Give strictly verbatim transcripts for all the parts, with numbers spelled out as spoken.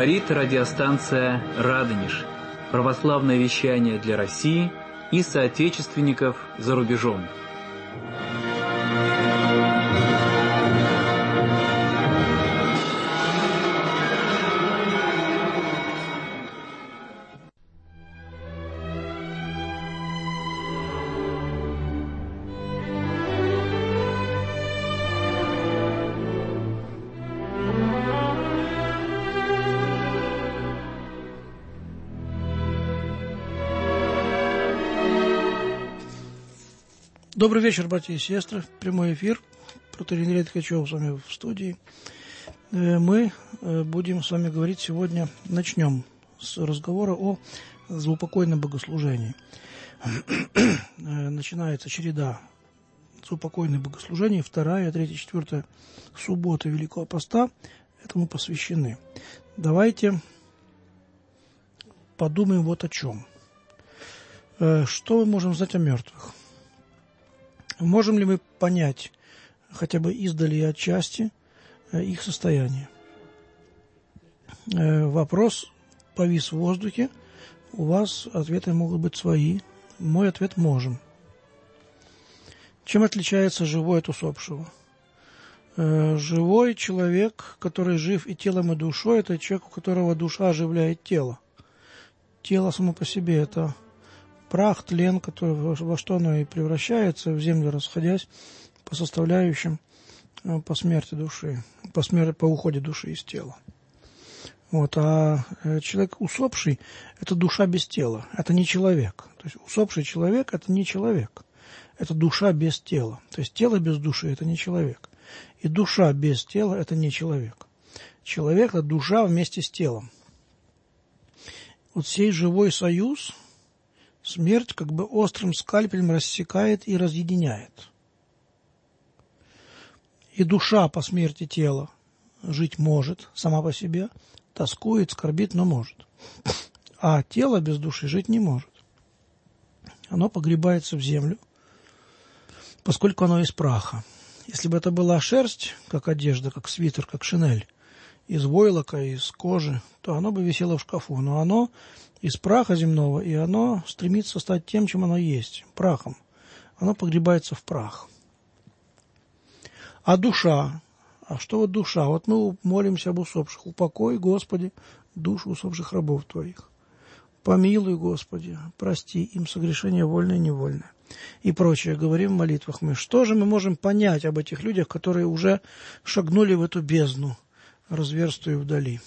Говорит радиостанция «Радонеж». Православное вещание для России и соотечественников за рубежом. Добрый вечер, братья и сестры. Прямой эфир. Протоиерей Ткачев с вами в студии. Мы будем с вами говорить сегодня, начнем с разговора о заупокойном богослужении. Начинается череда заупокойных богослужений, вторая, третья, четвертая суббота Великого Поста этому посвящены. Давайте подумаем вот о чем. Что мы можем знать о мертвых? Можем ли мы понять, хотя бы издали и отчасти, их состояние? Вопрос повис в воздухе. У вас ответы могут быть свои. Мой ответ – можем. Чем отличается живой от усопшего? Живой человек, который жив и телом, и душой, это человек, у которого душа оживляет тело. Тело само по себе – это прах, тлен, который, во что оно и превращается, в землю расходясь по составляющим по смерти души, по, смерти, по уходе души из тела. Вот, а человек усопший – это душа без тела, это не человек. То есть усопший человек – это не человек, это душа без тела. То есть тело без души – это не человек. И душа без тела – это не человек. Человек – это душа вместе с телом. Вот сей живой союз – смерть как бы острым скальпелем рассекает и разъединяет. И душа по смерти тела жить может сама по себе, тоскует, скорбит, но может. А тело без души жить не может. Оно погребается в землю, поскольку оно из праха. Если бы это была шерсть, как одежда, как свитер, как шинель, из войлока, из кожи, то оно бы висело в шкафу. Но оно из праха земного, и оно стремится стать тем, чем оно есть, прахом. Оно погребается в прах. А душа? А что вот душа? Вот мы молимся об усопших. Упокой, Господи, душу усопших рабов Твоих. Помилуй, Господи, прости им согрешения вольное и невольное. И прочее. Говорим в молитвах мы. Что же мы можем понять об этих людях, которые уже шагнули в эту бездну, разверстую вдали?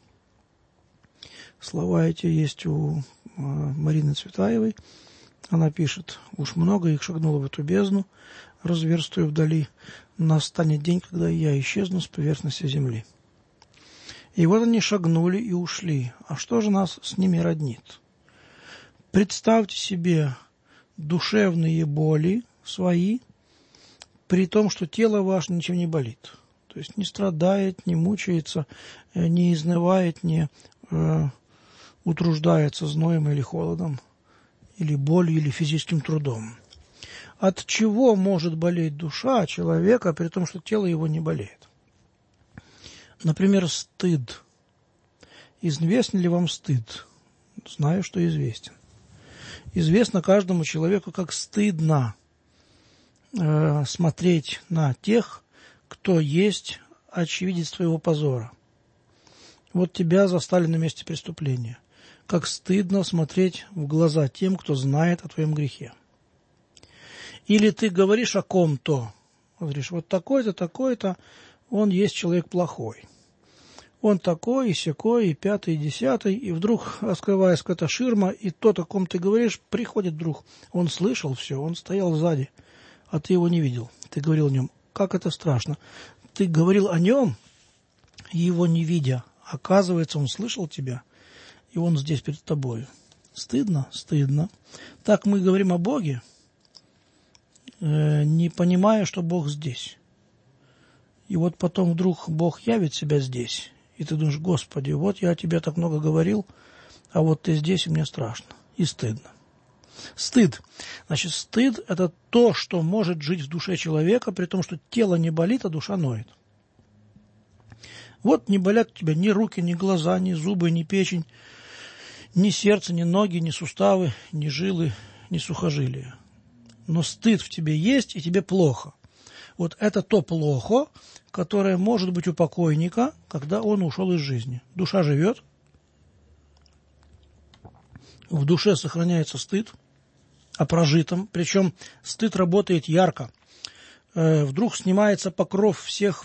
Слова эти есть у Марины Цветаевой. Она пишет: «Уж много их шагнуло в эту бездну, разверстую вдали. Настанет день, когда и я исчезну с поверхности земли». И вот они шагнули и ушли. А что же нас с ними роднит? Представьте себе душевные боли свои, при том, что тело ваше ничем не болит. То есть не страдает, не мучается, не изнывает, не э, утруждается зноем или холодом, или болью, или физическим трудом. От чего может болеть душа человека, при том, что тело его не болеет? Например, стыд. Известен ли вам стыд? Знаю, что известен. Известно каждому человеку, как стыдно э, смотреть на тех, кто есть очевидец твоего позора. Вот тебя застали на месте преступления. Как стыдно смотреть в глаза тем, кто знает о твоем грехе. Или ты говоришь о ком-то, говоришь, вот такой-то, такой-то, он есть человек плохой. Он такой, и сякой, и пятый, и десятый, и вдруг раскрывается какая-то ширма, и тот, о ком ты говоришь, приходит вдруг. Он слышал все, он стоял сзади, а ты его не видел. Ты говорил о нем. Как это страшно. Ты говорил о нем, его не видя. Оказывается, он слышал тебя, и он здесь перед тобой. Стыдно? Стыдно. Так мы говорим о Боге, э, не понимая, что Бог здесь. И вот потом вдруг Бог явит себя здесь, и ты думаешь: Господи, вот я о тебе так много говорил, а вот ты здесь, и мне страшно, и стыдно. Стыд. Значит, стыд – это то, что может жить в душе человека, при том, что тело не болит, а душа ноет. Вот не болят у тебя ни руки, ни глаза, ни зубы, ни печень, ни сердце, ни ноги, ни суставы, ни жилы, ни сухожилия. Но стыд в тебе есть, и тебе плохо. Вот это то плохо, которое может быть у покойника, когда он ушел из жизни. Душа живет, в душе сохраняется стыд о прожитом, причем стыд работает ярко. Э, вдруг снимается покров всех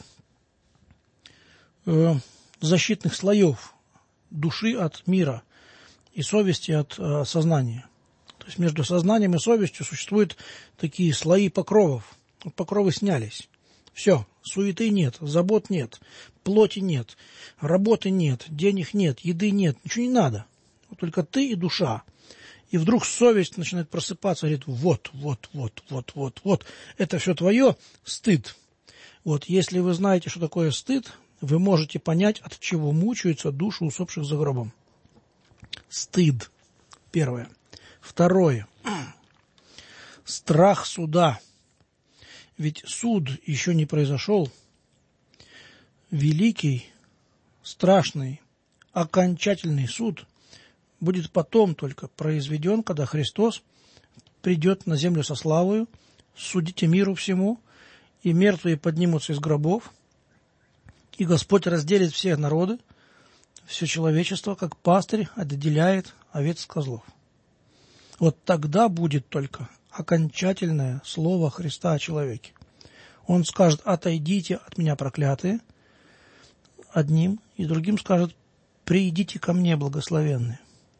э, защитных слоев души от мира и совести от э, сознания. То есть между сознанием и совестью существуют такие слои покровов. Покровы снялись. Все, суеты нет, забот нет, плоти нет, работы нет, денег нет, еды нет, ничего не надо. Только ты и душа. И вдруг совесть начинает просыпаться, говорит, вот, вот, вот, вот, вот, вот, это все твое, стыд. Вот, если вы знаете, что такое стыд, вы можете понять, от чего мучаются души усопших за гробом. Стыд. Первое. Второе. Страх суда. Ведь суд еще не произошел. Великий, страшный, окончательный суд будет потом только произведен, когда Христос придет на землю со славою, судите миру всему, и мертвые поднимутся из гробов, и Господь разделит все народы, все человечество, как пастырь отделяет овец от козлов. Вот тогда будет только окончательное слово Христа о человеке. Он скажет: отойдите от меня, проклятые, одним, и другим скажет: приидите ко мне, благословенные.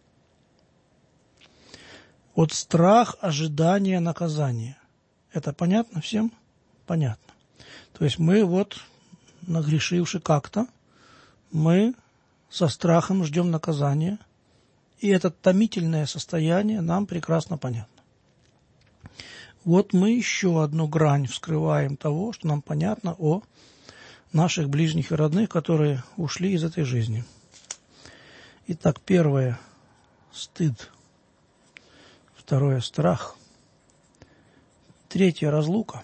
Вот страх ожидания наказания. Это понятно всем? Понятно. То есть мы вот, нагрешивши как-то, мы со страхом ждем наказания, и это томительное состояние нам прекрасно понятно. Вот мы еще одну грань вскрываем того, что нам понятно о наших ближних и родных, которые ушли из этой жизни. Итак, первое – стыд. Второе – страх. Третье – разлука.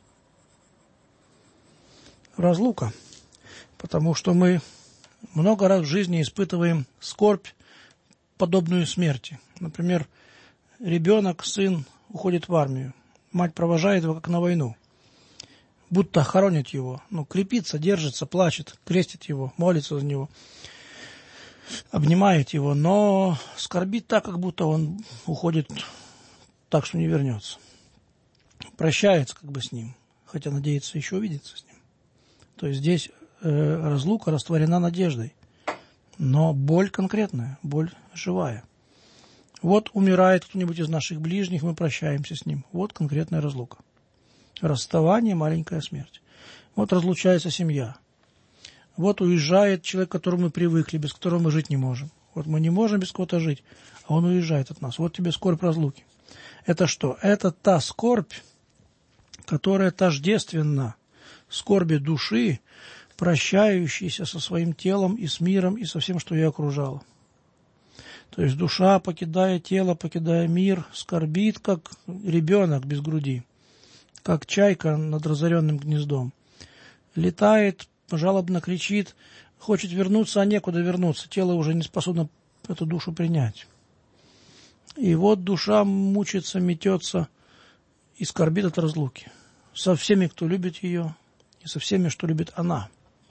Разлука, потому что мы много раз в жизни испытываем скорбь, подобную смерти. Например, ребенок, сын уходит в армию. Мать провожает его как на войну. Будто хоронит его. Ну, крепится, держится, плачет, крестит его, молится за него, обнимает его, но скорбит так, как будто он уходит так, что не вернется. Прощается как бы с ним, хотя надеется еще увидеться с ним. То есть здесь э, разлука растворена надеждой. Но боль конкретная, боль живая. Вот умирает кто-нибудь из наших ближних, мы прощаемся с ним. Вот конкретная разлука. Расставание, маленькая смерть. Вот разлучается семья. Вот уезжает человек, к которому мы привыкли, без которого мы жить не можем. Вот мы не можем без кого-то жить, а он уезжает от нас. Вот тебе скорбь разлуки. Это что? Это та скорбь, которая тождественна скорби души, прощающейся со своим телом и с миром, и со всем, что ее окружало. То есть душа, покидая тело, покидая мир, скорбит, как ребенок без груди, как чайка над разоренным гнездом. Летает, жалобно кричит, хочет вернуться, а некуда вернуться. Тело уже не способно эту душу принять. И вот душа мучается, метется и скорбит от разлуки. Со всеми, кто любит ее, и со всеми, что любит она.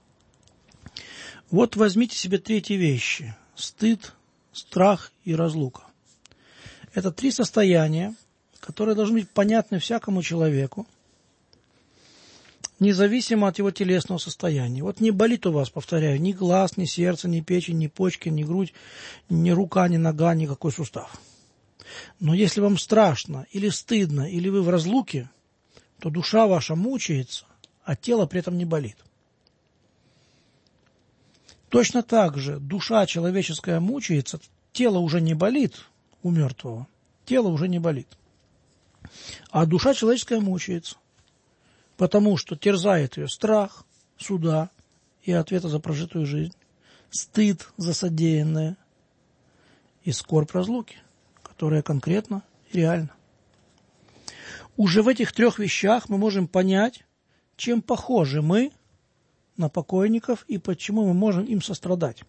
Вот возьмите себе третьи вещи. Стыд, страх и разлука. Это три состояния, которые должны быть понятны всякому человеку, независимо от его телесного состояния. Вот не болит у вас, повторяю, ни глаз, ни сердце, ни печень, ни почки, ни грудь, ни рука, ни нога, никакой сустав. Но если вам страшно, или стыдно, или вы в разлуке, то душа ваша мучается, а тело при этом не болит. Точно так же душа человеческая мучается, тело уже не болит у мертвого, тело уже не болит. А душа человеческая мучается, потому что терзает ее страх суда и ответа за прожитую жизнь, стыд за содеянное и скорбь разлуки, которая конкретно и реальна. Уже в этих трех вещах мы можем понять, чем похожи мы на покойников и почему мы можем им сострадать.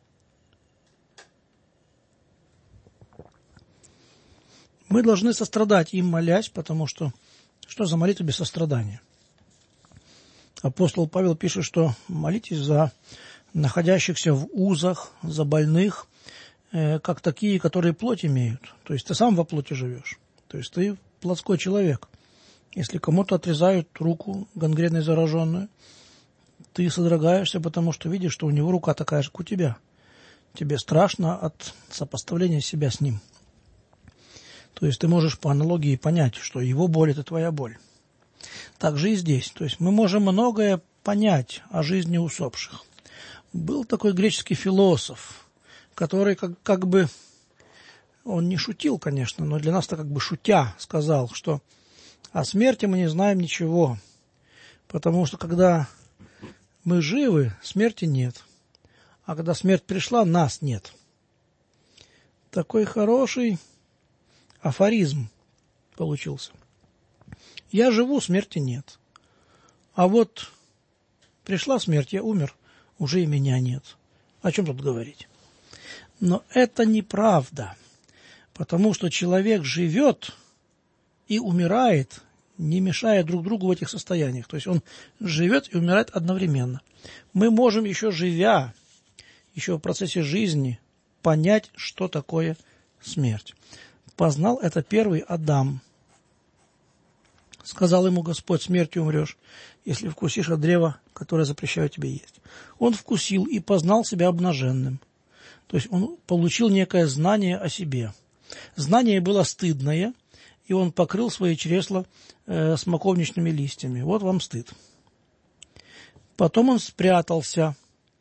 Мы должны сострадать им, молясь, потому что что за молитва без сострадания? Апостол Павел пишет, что молитесь за находящихся в узах, за больных, э, как такие, которые плоть имеют. То есть ты сам во плоти живешь. То есть ты плотской человек. Если кому-то отрезают руку гангреной зараженную, ты содрогаешься, потому что видишь, что у него рука такая же, как у тебя. Тебе страшно от сопоставления себя с ним. То есть ты можешь по аналогии понять, что его боль – это твоя боль. Так же и здесь. То есть мы можем многое понять о жизни усопших. Был такой греческий философ, который как, как бы, он не шутил, конечно, но для нас-то как бы шутя сказал, что о смерти мы не знаем ничего, потому что когда мы живы, смерти нет, а когда смерть пришла, нас нет. Такой хороший афоризм получился. Я живу, смерти нет. А вот пришла смерть, я умер, уже и меня нет. О чем тут говорить? Но это неправда, потому что человек живет и умирает, не мешая друг другу в этих состояниях. То есть он живет и умирает одновременно. Мы можем еще живя, еще в процессе жизни, понять, что такое смерть. Познал это первый Адам. Сказал ему Господь: смертью умрешь, если вкусишь от древа, которое запрещаю тебе есть. Он вкусил и познал себя обнаженным. То есть он получил некое знание о себе. Знание было стыдное, и он покрыл свои чресла э, смоковничными листьями. Вот вам стыд. Потом он спрятался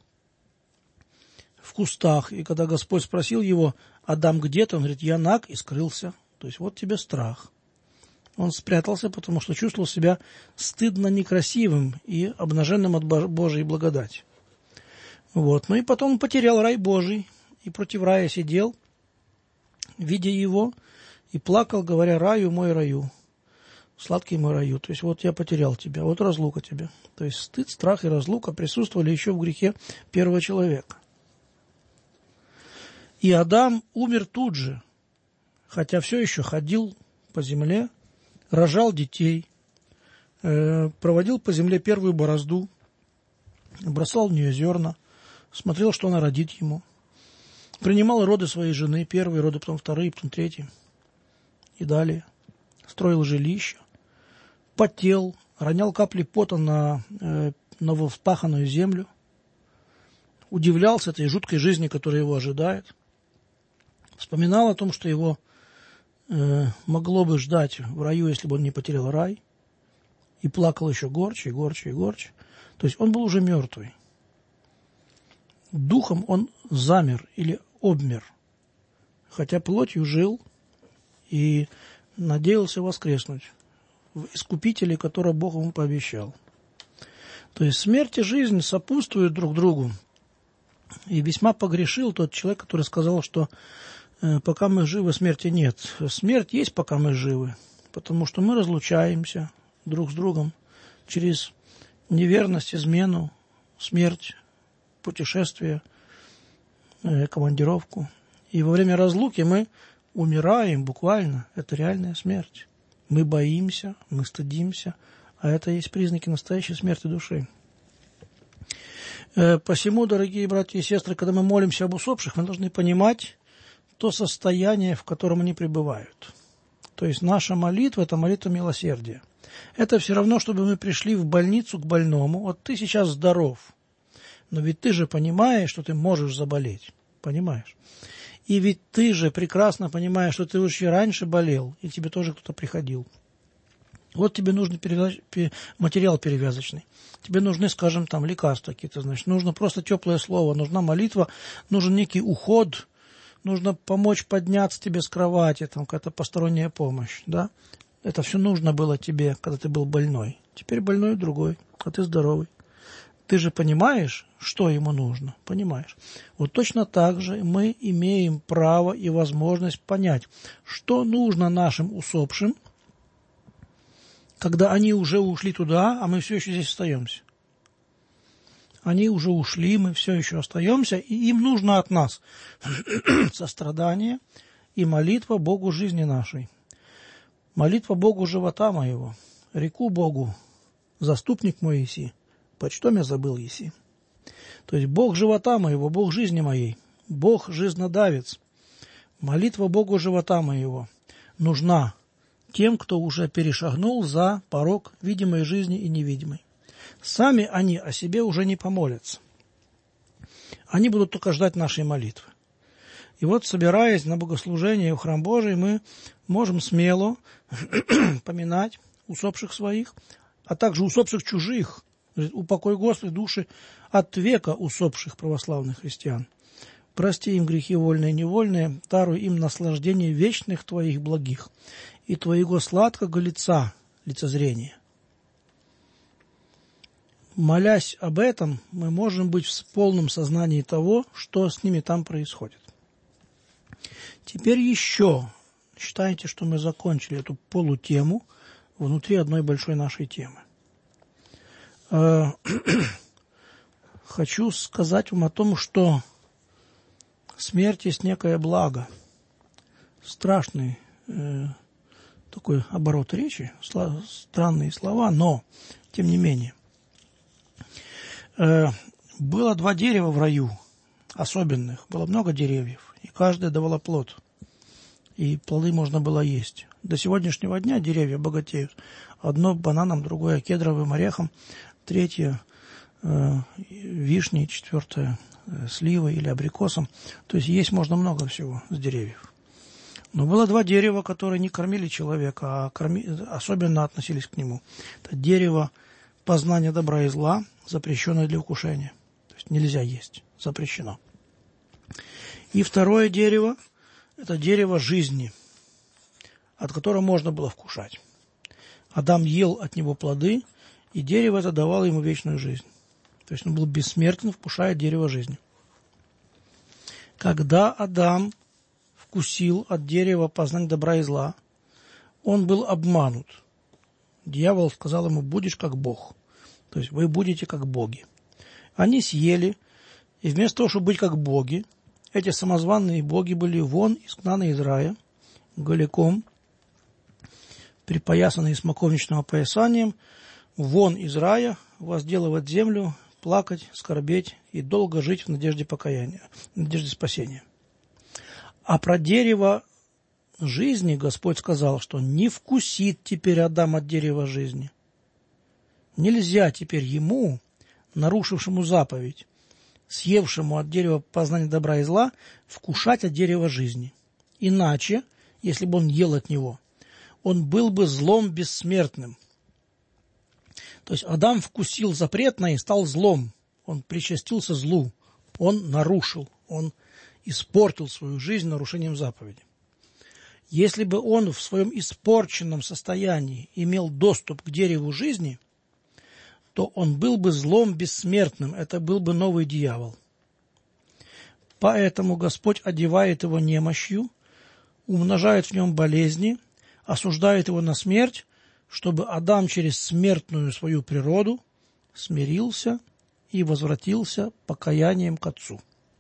в кустах, и когда Господь спросил его: Адам, где ты? Он говорит: я наг, и скрылся. То есть вот тебе страх. Он спрятался, потому что чувствовал себя стыдно некрасивым и обнаженным от Божьей благодати. Вот. Ну и потом он потерял рай Божий, и против рая сидел, видя его, и плакал, говоря: раю мой раю, сладкий мой раю. То есть вот я потерял тебя, вот разлука тебя. То есть стыд, страх и разлука присутствовали еще в грехе первого человека. И Адам умер тут же, хотя все еще ходил по земле, рожал детей, э, проводил по земле первую борозду, бросал в нее зерна, смотрел, что она родит ему, принимал роды своей жены, первые роды, потом вторые, потом третьи, и далее, строил жилище, потел, ронял капли пота на э, нововспаханную землю, удивлялся этой жуткой жизни, которая его ожидает, вспоминал о том, что его э, могло бы ждать в раю, если бы он не потерял рай, и плакал еще горче, и горче, и горче. То есть он был уже мертвый. Духом он замер или обмер, хотя плотью жил и надеялся воскреснуть в Искупителе, которого Бог ему пообещал. То есть смерть и жизнь сопутствуют друг другу. И весьма погрешил тот человек, который сказал, что э, пока мы живы, смерти нет. Смерть есть, пока мы живы, потому что мы разлучаемся друг с другом через неверность, измену, смерть, путешествие, э, командировку. И во время разлуки мы умираем буквально. Это реальная смерть. Мы боимся, мы стыдимся, а это есть признаки настоящей смерти души. Посему, дорогие братья и сестры, когда мы молимся об усопших, мы должны понимать то состояние, в котором они пребывают. То есть наша молитва – это молитва милосердия. Это все равно, чтобы мы пришли в больницу к больному. Вот ты сейчас здоров, но ведь ты же понимаешь, что ты можешь заболеть. Понимаешь? И ведь ты же прекрасно понимаешь, что ты уже раньше болел, и тебе тоже кто-то приходил. Вот тебе нужен перевяз... материал перевязочный. Тебе нужны, скажем, там лекарства какие-то, значит, нужно просто теплое слово, нужна молитва, нужен некий уход, нужно помочь подняться тебе с кровати, там какая-то посторонняя помощь, да? Это все нужно было тебе, когда ты был больной. Теперь больной другой, а ты здоровый. Ты же понимаешь, что ему нужно, понимаешь? Вот точно так же мы имеем право и возможность понять, что нужно нашим усопшим, когда они уже ушли туда, а мы все еще здесь остаемся. Они уже ушли, мы все еще остаемся, и им нужно от нас сострадание и молитва Богу жизни нашей. Молитва Богу живота моего, реку Богу, заступник мой еси, почтом я забыл еси. То есть Бог живота моего, Бог жизни моей, Бог жизнодавец. Молитва Богу живота моего нужна тем, кто уже перешагнул за порог видимой жизни и невидимой. Сами они о себе уже не помолятся. Они будут только ждать нашей молитвы. И вот, собираясь на богослужение в храм Божий, мы можем смело поминать усопших своих, а также усопших чужих. Упокой, Господи, души от века усопших православных христиан. Прости им грехи вольные и невольные, даруй им наслаждение вечных Твоих благих и Твоего сладкого лица, лицезрения. Молясь об этом, мы можем быть в полном сознании того, что с ними там происходит. Теперь еще считайте, что мы закончили эту полутему внутри одной большой нашей темы. Хочу сказать вам о том, что смерть есть некое благо. Страшный э, такой оборот речи, сла- странные слова, но тем не менее. Э, было два дерева в раю, особенных, было много деревьев, и каждое давало плод, и плоды можно было есть. До сегодняшнего дня деревья богатеют. Одно бананом, другое кедровым орехом, третье э, вишней, четвертое э, сливой или абрикосом. То есть есть можно много всего с деревьев. Но было два дерева, которые не кормили человека, а корми... особенно относились к нему. Это дерево познания добра и зла, запрещенное для вкушения. То есть нельзя есть, запрещено. И второе дерево – это дерево жизни, от которого можно было вкушать. Адам ел от него плоды, и дерево это давало ему вечную жизнь. То есть он был бессмертен, вкушая дерево жизни. Когда Адам вкусил от дерева познания добра и зла, он был обманут. Дьявол сказал ему: будешь как Бог. То есть вы будете как боги. Они съели, и вместо того, чтобы быть как боги, эти самозванные боги были вон изгнаны из рая, голиком, припоясанные смоковничным опоясанием, вон из рая, возделывать землю, плакать, скорбеть и долго жить в надежде покаяния, в надежде спасения. А про дерево жизни Господь сказал, что не вкусит теперь Адам от дерева жизни. Нельзя теперь ему, нарушившему заповедь, съевшему от дерева познания добра и зла, вкушать от дерева жизни. Иначе, если бы он ел от него, он был бы злом бессмертным. То есть Адам вкусил запретное и стал злом. Он причастился злу. Он нарушил, он испортил свою жизнь нарушением заповеди. Если бы он в своем испорченном состоянии имел доступ к дереву жизни, то он был бы злом бессмертным. Это был бы новый дьявол. Поэтому Господь одевает его немощью, умножает в нем болезни, осуждает его на смерть, чтобы Адам через смертную свою природу смирился и возвратился покаянием к Отцу.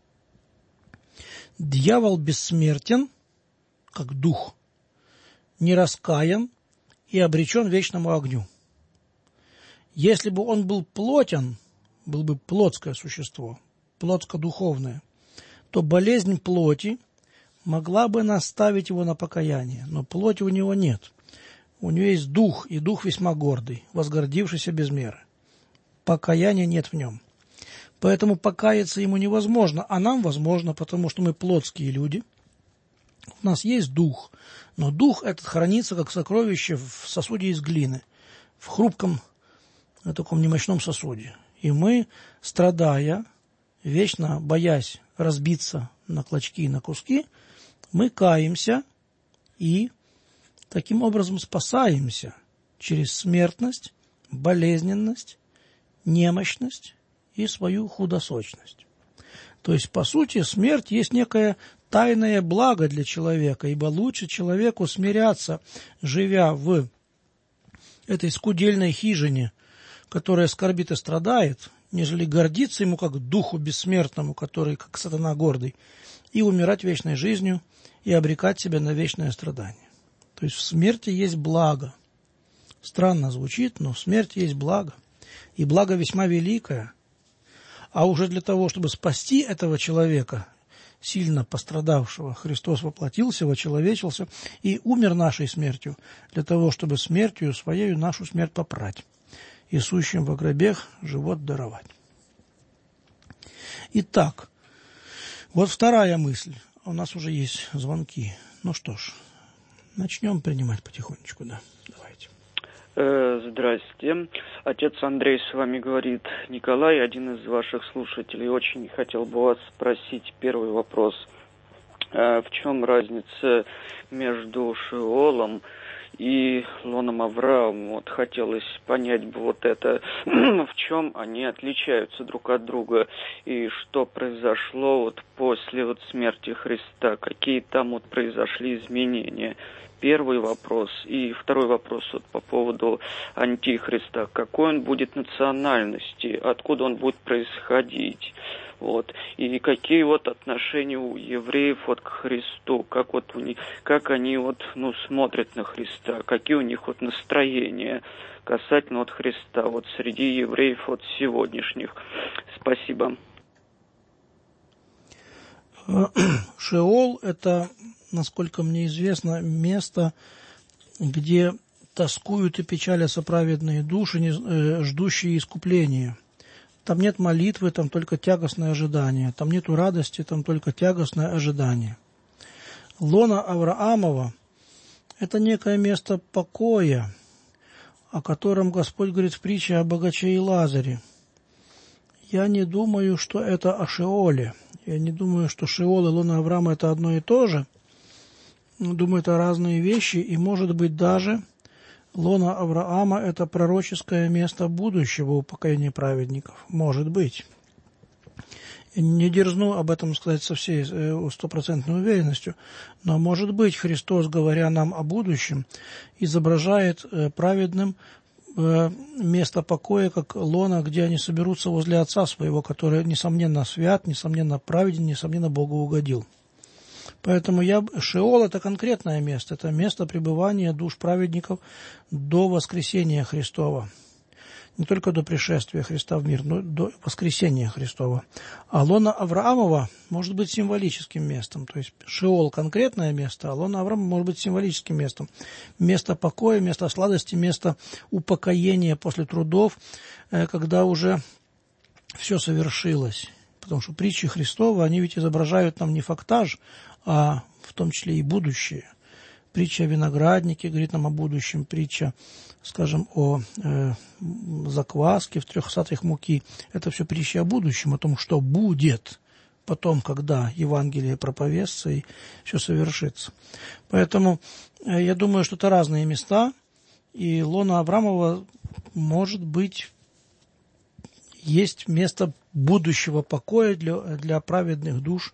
Дьявол бессмертен, как дух, не раскаян и обречен вечному огню. Если бы он был плотен, был бы плотское существо, плотско-духовное, то болезнь плоти могла бы наставить его на покаяние, но плоти у него нет. У него есть дух, и дух весьма гордый, возгордившийся без меры. Покаяния нет в нем. Поэтому покаяться ему невозможно, а нам возможно, потому что мы плотские люди. У нас есть дух, но дух этот хранится как сокровище в сосуде из глины, в хрупком, на таком немощном сосуде. И мы, страдая, вечно боясь разбиться на клочки и на куски, мы каемся и таким образом спасаемся через смертность, болезненность, немощность и свою худосочность. То есть, по сути, смерть есть некое тайное благо для человека, ибо лучше человеку смиряться, живя в этой скудельной хижине, которая скорбит и страдает, нежели гордиться ему как духу бессмертному, который как сатана гордый, и умирать вечной жизнью, и обрекать себя на вечное страдание. То есть в смерти есть благо. Странно звучит, но в смерти есть благо. И благо весьма великое. А уже для того, чтобы спасти этого человека, сильно пострадавшего, Христос воплотился, вочеловечился и умер нашей смертью, для того, чтобы смертью своею нашу смерть попрать, и сущим во гробех живот даровать. Итак, вот вторая мысль. У нас уже есть звонки. Ну что ж, начнем принимать потихонечку, да. Давайте. Здрасте. Отец Андрей с вами говорит. Николай, один из ваших слушателей. Очень хотел бы вас спросить первый вопрос. В чем разница между Шеолом и лоном Авраама? Вот хотелось понять бы вот это, в чем они отличаются друг от друга, и что произошло вот после вот смерти Христа, какие там вот произошли изменения. Первый вопрос. И второй вопрос вот по поводу Антихриста. Какой он будет национальности, откуда он будет происходить, вот, и какие вот отношения у евреев вот к Христу, как вот у них, как они вот, ну, смотрят на Христа, какие у них вот настроения касательно вот Христа, вот среди евреев вот сегодняшних. Спасибо. Шеол – это, насколько мне известно, место, где тоскуют и печалятся праведные души, ждущие искупления. Там нет молитвы, там только тягостное ожидание. Там нету радости, там только тягостное ожидание. Лона Авраамова – это некое место покоя, о котором Господь говорит в притче о богаче и Лазаре. Я не думаю, что это о Шеоле. Я не думаю, что Шеол и лона Авраама – это одно и то же. Думаю, это разные вещи, и, может быть, даже лона Авраама – это пророческое место будущего упокоения праведников. Может быть. Не дерзну об этом сказать со всей стопроцентной уверенностью, но, может быть, Христос, говоря нам о будущем, изображает праведным место покоя, как лона, где они соберутся возле Отца Своего, который, несомненно, свят, несомненно, праведен, несомненно, Богу угодил. Поэтому я, Шеол – это конкретное место, это место пребывания душ праведников до воскресения Христова. Не только до пришествия Христа в мир, но до воскресения Христова. А лона Авраамова может быть символическим местом. То есть Шеол – конкретное место, а лона Авраама может быть символическим местом. Место покоя, место сладости, место упокоения после трудов, когда уже все совершилось. Потому что притчи Христовы, они ведь изображают нам не фактаж, а в том числе и будущее. Притча о винограднике говорит нам о будущем, притча, скажем, о э, закваске в трех сатах муки. Это все притча о будущем, о том, что будет потом, когда Евангелие проповестся и все совершится. Поэтому э, я думаю, что это разные места, и лона Авраамова, может быть, есть место будущего покоя для, для праведных душ,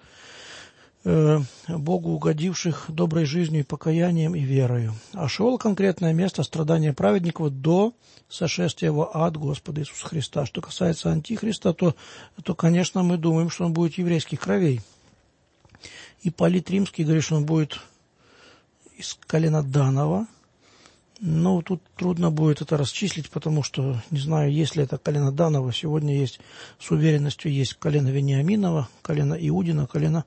Богу угодивших доброй жизнью, покаянием и верою. А Шеол – конкретное место страдания праведников до сошествия в ад Господа Иисуса Христа. Что касается Антихриста, то, то, конечно, мы думаем, что он будет еврейских кровей. Ипполит Римский говорит, что он будет из колена Данова. Но тут трудно будет это расчислить, потому что, не знаю, есть ли это колено Данова. Сегодня есть, с уверенностью, есть колено Вениаминова, колено Иудина, колено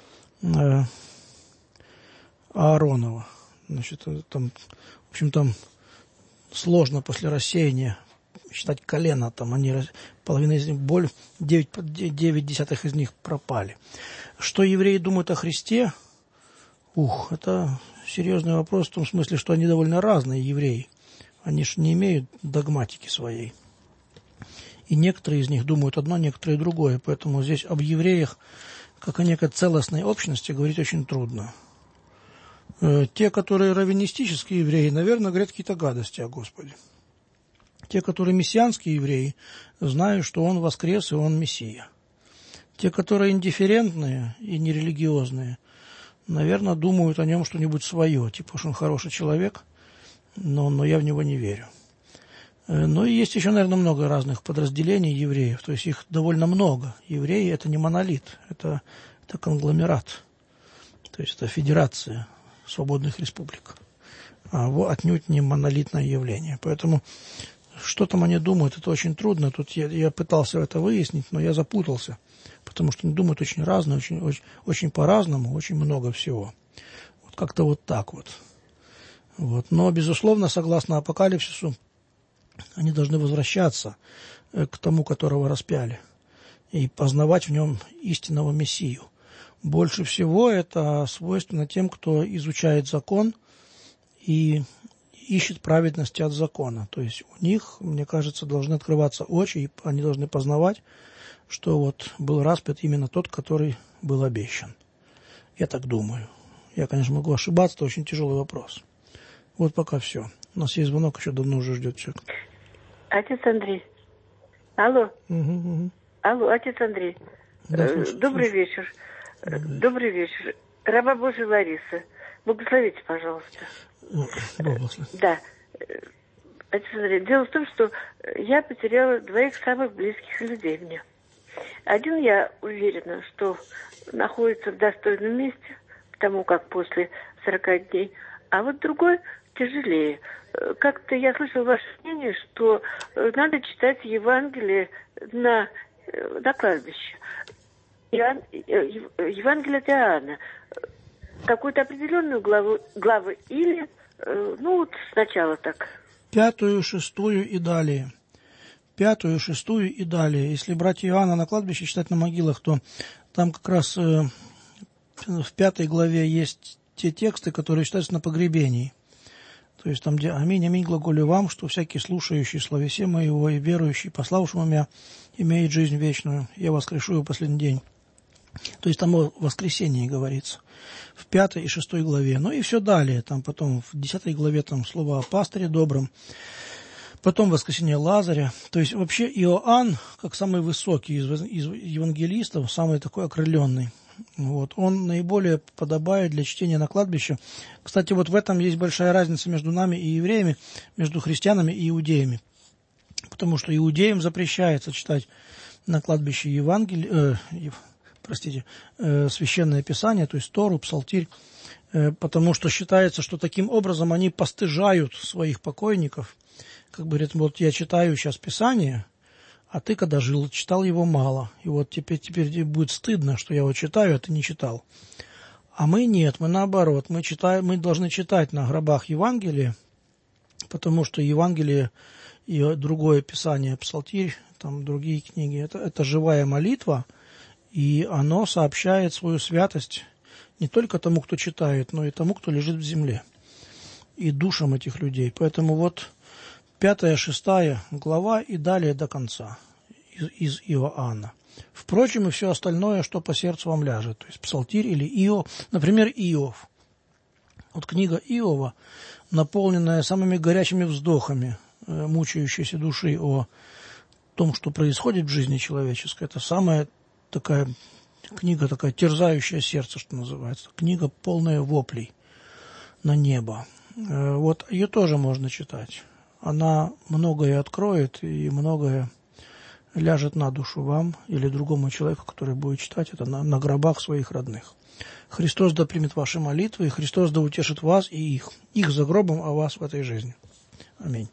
Ааронова. Значит, там, в общем, там сложно после рассеяния считать колено. Там они, половина из них, боль, девять, девять десятых из них пропали. Что евреи думают о Христе? Ух, это серьезный вопрос в том смысле, что они довольно разные евреи. Они же не имеют догматики своей. И некоторые из них думают одно, некоторые другое. Поэтому здесь об евреях, как о некой целостной общности, говорить очень трудно. Те, которые раввинистические евреи, наверное, говорят какие-то гадости о Господе. Те, которые мессианские евреи, знают, что Он воскрес и Он Мессия. Те, которые индифферентные и нерелигиозные, наверное, думают о Нем что-нибудь свое, типа, что Он хороший человек, но, но я в Него не верю. Но и есть еще, наверное, много разных подразделений евреев, то есть их довольно много. Евреи – это не монолит, это, это конгломерат, то есть это федерация свободных республик, а отнюдь не монолитное явление. Поэтому что там они думают, это очень трудно. Тут я, я пытался это выяснить, но я запутался, потому что они думают очень разно, очень, очень, очень по-разному, очень много всего. Вот как-то вот так вот. Вот. Но, безусловно, согласно апокалипсису, они должны возвращаться к тому, которого распяли, и познавать в нем истинного Мессию. Больше всего это свойственно тем, кто изучает закон и ищет праведности от закона. То есть у них, мне кажется, должны открываться очи, и они должны познавать, что вот был распят именно тот, который был обещан. Я так думаю. Я, конечно, могу ошибаться, это очень тяжелый вопрос. Вот пока все. У нас есть звонок, еще давно уже ждет человек. Отец Андрей. Алло. Угу, угу. Алло, отец Андрей. Да, слушаю, Добрый слушаю. вечер. Добрый вечер. Раба Божия Лариса. Благословите, пожалуйста. Благословите. Да. Отец Андрей, дело в том, что я потеряла двоих самых близких людей мне. Один, я уверена, что находится в достойном месте, потому как после сорока дней, а вот другой тяжелее. Как-то я слышала ваше мнение, что надо читать Евангелие на, на кладбище. Иоанн, Евангелие от Иоанна. Какую-то определенную главу, главу или, ну вот сначала так. Пятую, шестую и далее. Пятую, шестую и далее. Если брать Иоанна на кладбище, читать на могилах, то там как раз э, в пятой главе есть те тексты, которые читаются на погребении. То есть там, где «Аминь, аминь, глаголю вам, что всякий слушающий словесе моего и верующий, пославшему меня, имеет жизнь вечную. Я воскрешу его в последний день». То есть там о воскресении говорится в пятой и шестой главе. Ну и все далее. Там потом в десятой главе там слово о пастыре добром. Потом воскресение Лазаря. То есть вообще Иоанн, как самый высокий из, из евангелистов, самый такой окрыленный. Вот, он наиболее подобает для чтения на кладбище. Кстати, вот в этом есть большая разница между нами и евреями, между христианами и иудеями. Потому что иудеям запрещается читать на кладбище Евангелие, э, простите, э, священное писание, то есть Тору, Псалтирь, э, потому что считается, что таким образом они постыжают своих покойников. Как бы говорят, вот я читаю сейчас Писание, а ты, когда жил, читал его мало. И вот теперь, теперь будет стыдно, что я его читаю, а ты не читал. А мы нет, мы наоборот. Мы, читаем, мы должны читать на гробах Евангелие, потому что Евангелие и другое Писание, Псалтирь, там другие книги, это, это живая молитва, и оно сообщает свою святость не только тому, кто читает, но и тому, кто лежит в земле, и душам этих людей. Поэтому вот пятая, шестая глава и далее до конца из, из Иоанна. Впрочем, и все остальное, что по сердцу вам ляжет. То есть Псалтирь или Иов. Например, Иов. Вот книга Иова, наполненная самыми горячими вздохами э, мучающейся души о том, что происходит в жизни человеческой. Это самая такая книга, такая терзающая сердце, что называется. Книга, полная воплей на небо. Э, вот ее тоже можно читать. Она многое откроет и многое ляжет на душу вам или другому человеку, который будет читать это на, на гробах своих родных. Христос да примет ваши молитвы, и Христос да утешит вас и их. Их за гробом, а вас в этой жизни. Аминь.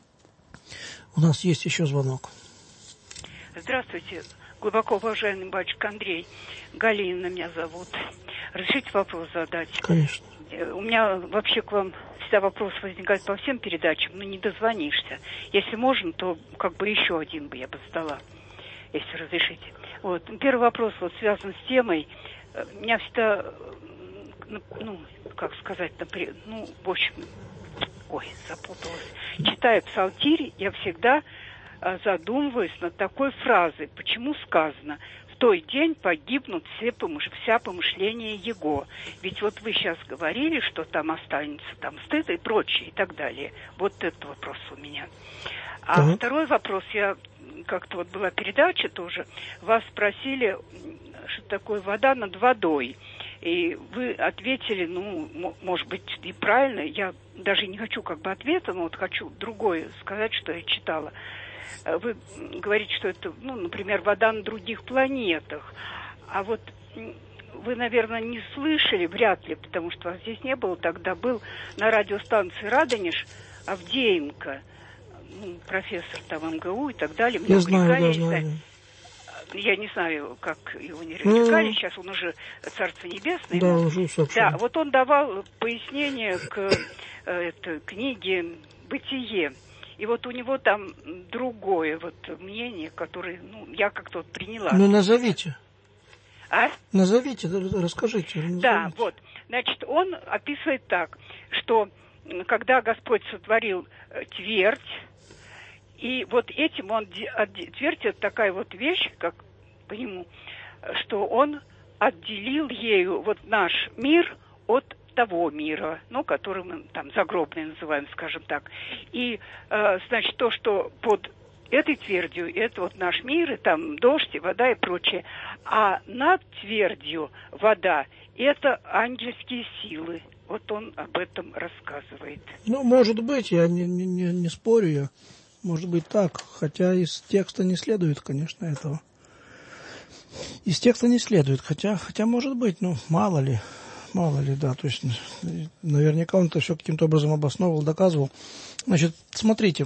У нас есть еще звонок. Здравствуйте, глубоко уважаемый батюшка Андрей. Галина меня зовут. Разрешите вопрос задать? Конечно. У меня вообще к вам всегда вопрос возникает по всем передачам, но не дозвонишься. Если можно, то как бы еще один бы я бы задала, если разрешите. Вот. Первый вопрос вот связан с темой. Меня всегда, ну, как сказать, например, ну, в общем, ой, запуталась. Читая Псалтирь, я всегда задумываюсь над такой фразой. Почему сказано: в той день погибнут все помыш... вся помышления его. Ведь вот вы сейчас говорили, что там останется там стыд и прочее и так далее. Вот этот вопрос у меня. А uh-huh. второй вопрос, я как-то вот была передача тоже, вас спросили, что такое вода над водой. И вы ответили, ну, может быть, и правильно, я даже не хочу как бы ответа, но вот хочу другое сказать, что я читала. Вы говорите, что это, ну, например, вода на других планетах. А вот вы, наверное, не слышали, вряд ли, потому что вас здесь не было, тогда был на радиостанции «Радонеж» Авдеенко, ну, профессор там эм гэ у и так далее. Я знаю, да, знаю. Я не знаю, как его не расстекали, сейчас он уже Царство Небесное. Да, он уже усопший. Да, вот он давал пояснение к это, книге «Бытие». И вот у него там другое вот мнение, которое, ну, я как-то вот приняла. Ну, назовите. А? Назовите, расскажите. Назовите. Да, вот. Значит, он описывает так, что когда Господь сотворил твердь, и вот этим он, твердь это такая вот вещь, как по нему, что он отделил ею вот наш мир от того мира, ну, который мы там загробный называем, скажем так. И, э, значит, то, что под этой твердью, это вот наш мир, и там дождь, и вода, и прочее. А над твердью вода, это ангельские силы. Вот он об этом рассказывает. Ну, может быть, я не, не, не спорю, я. Может быть так, хотя из текста не следует, конечно, этого. Из текста не следует, хотя, хотя может быть, ну, мало ли, мало ли, да, то есть наверняка он это все каким-то образом обосновывал, доказывал. Значит, смотрите,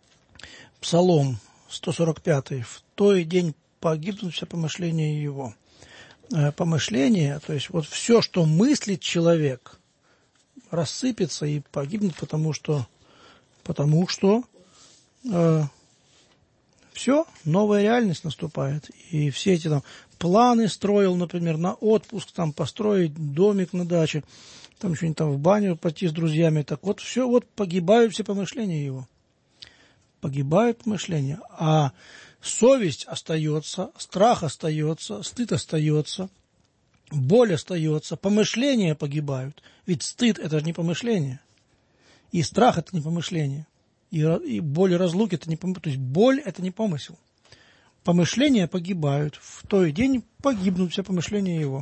Псалом сто сорок пятый. «В той день погибнут все помышления его». Помышления, то есть вот все, что мыслит человек, рассыпется и погибнет, потому что, потому что э, все, новая реальность наступает. И все эти там планы строил, например, на отпуск, там построить домик на даче, там что-нибудь там в баню пойти с друзьями, так вот все, вот погибают все помышления его. Погибают помышления, а совесть остается, страх остается, стыд остается, боль остается, помышления погибают. Ведь стыд – это же не помышление, и страх – это не помышление, и, и боль и разлуки – это не помышление, то есть боль – это не помысел. Помышления погибают, в той день погибнут все помышления его.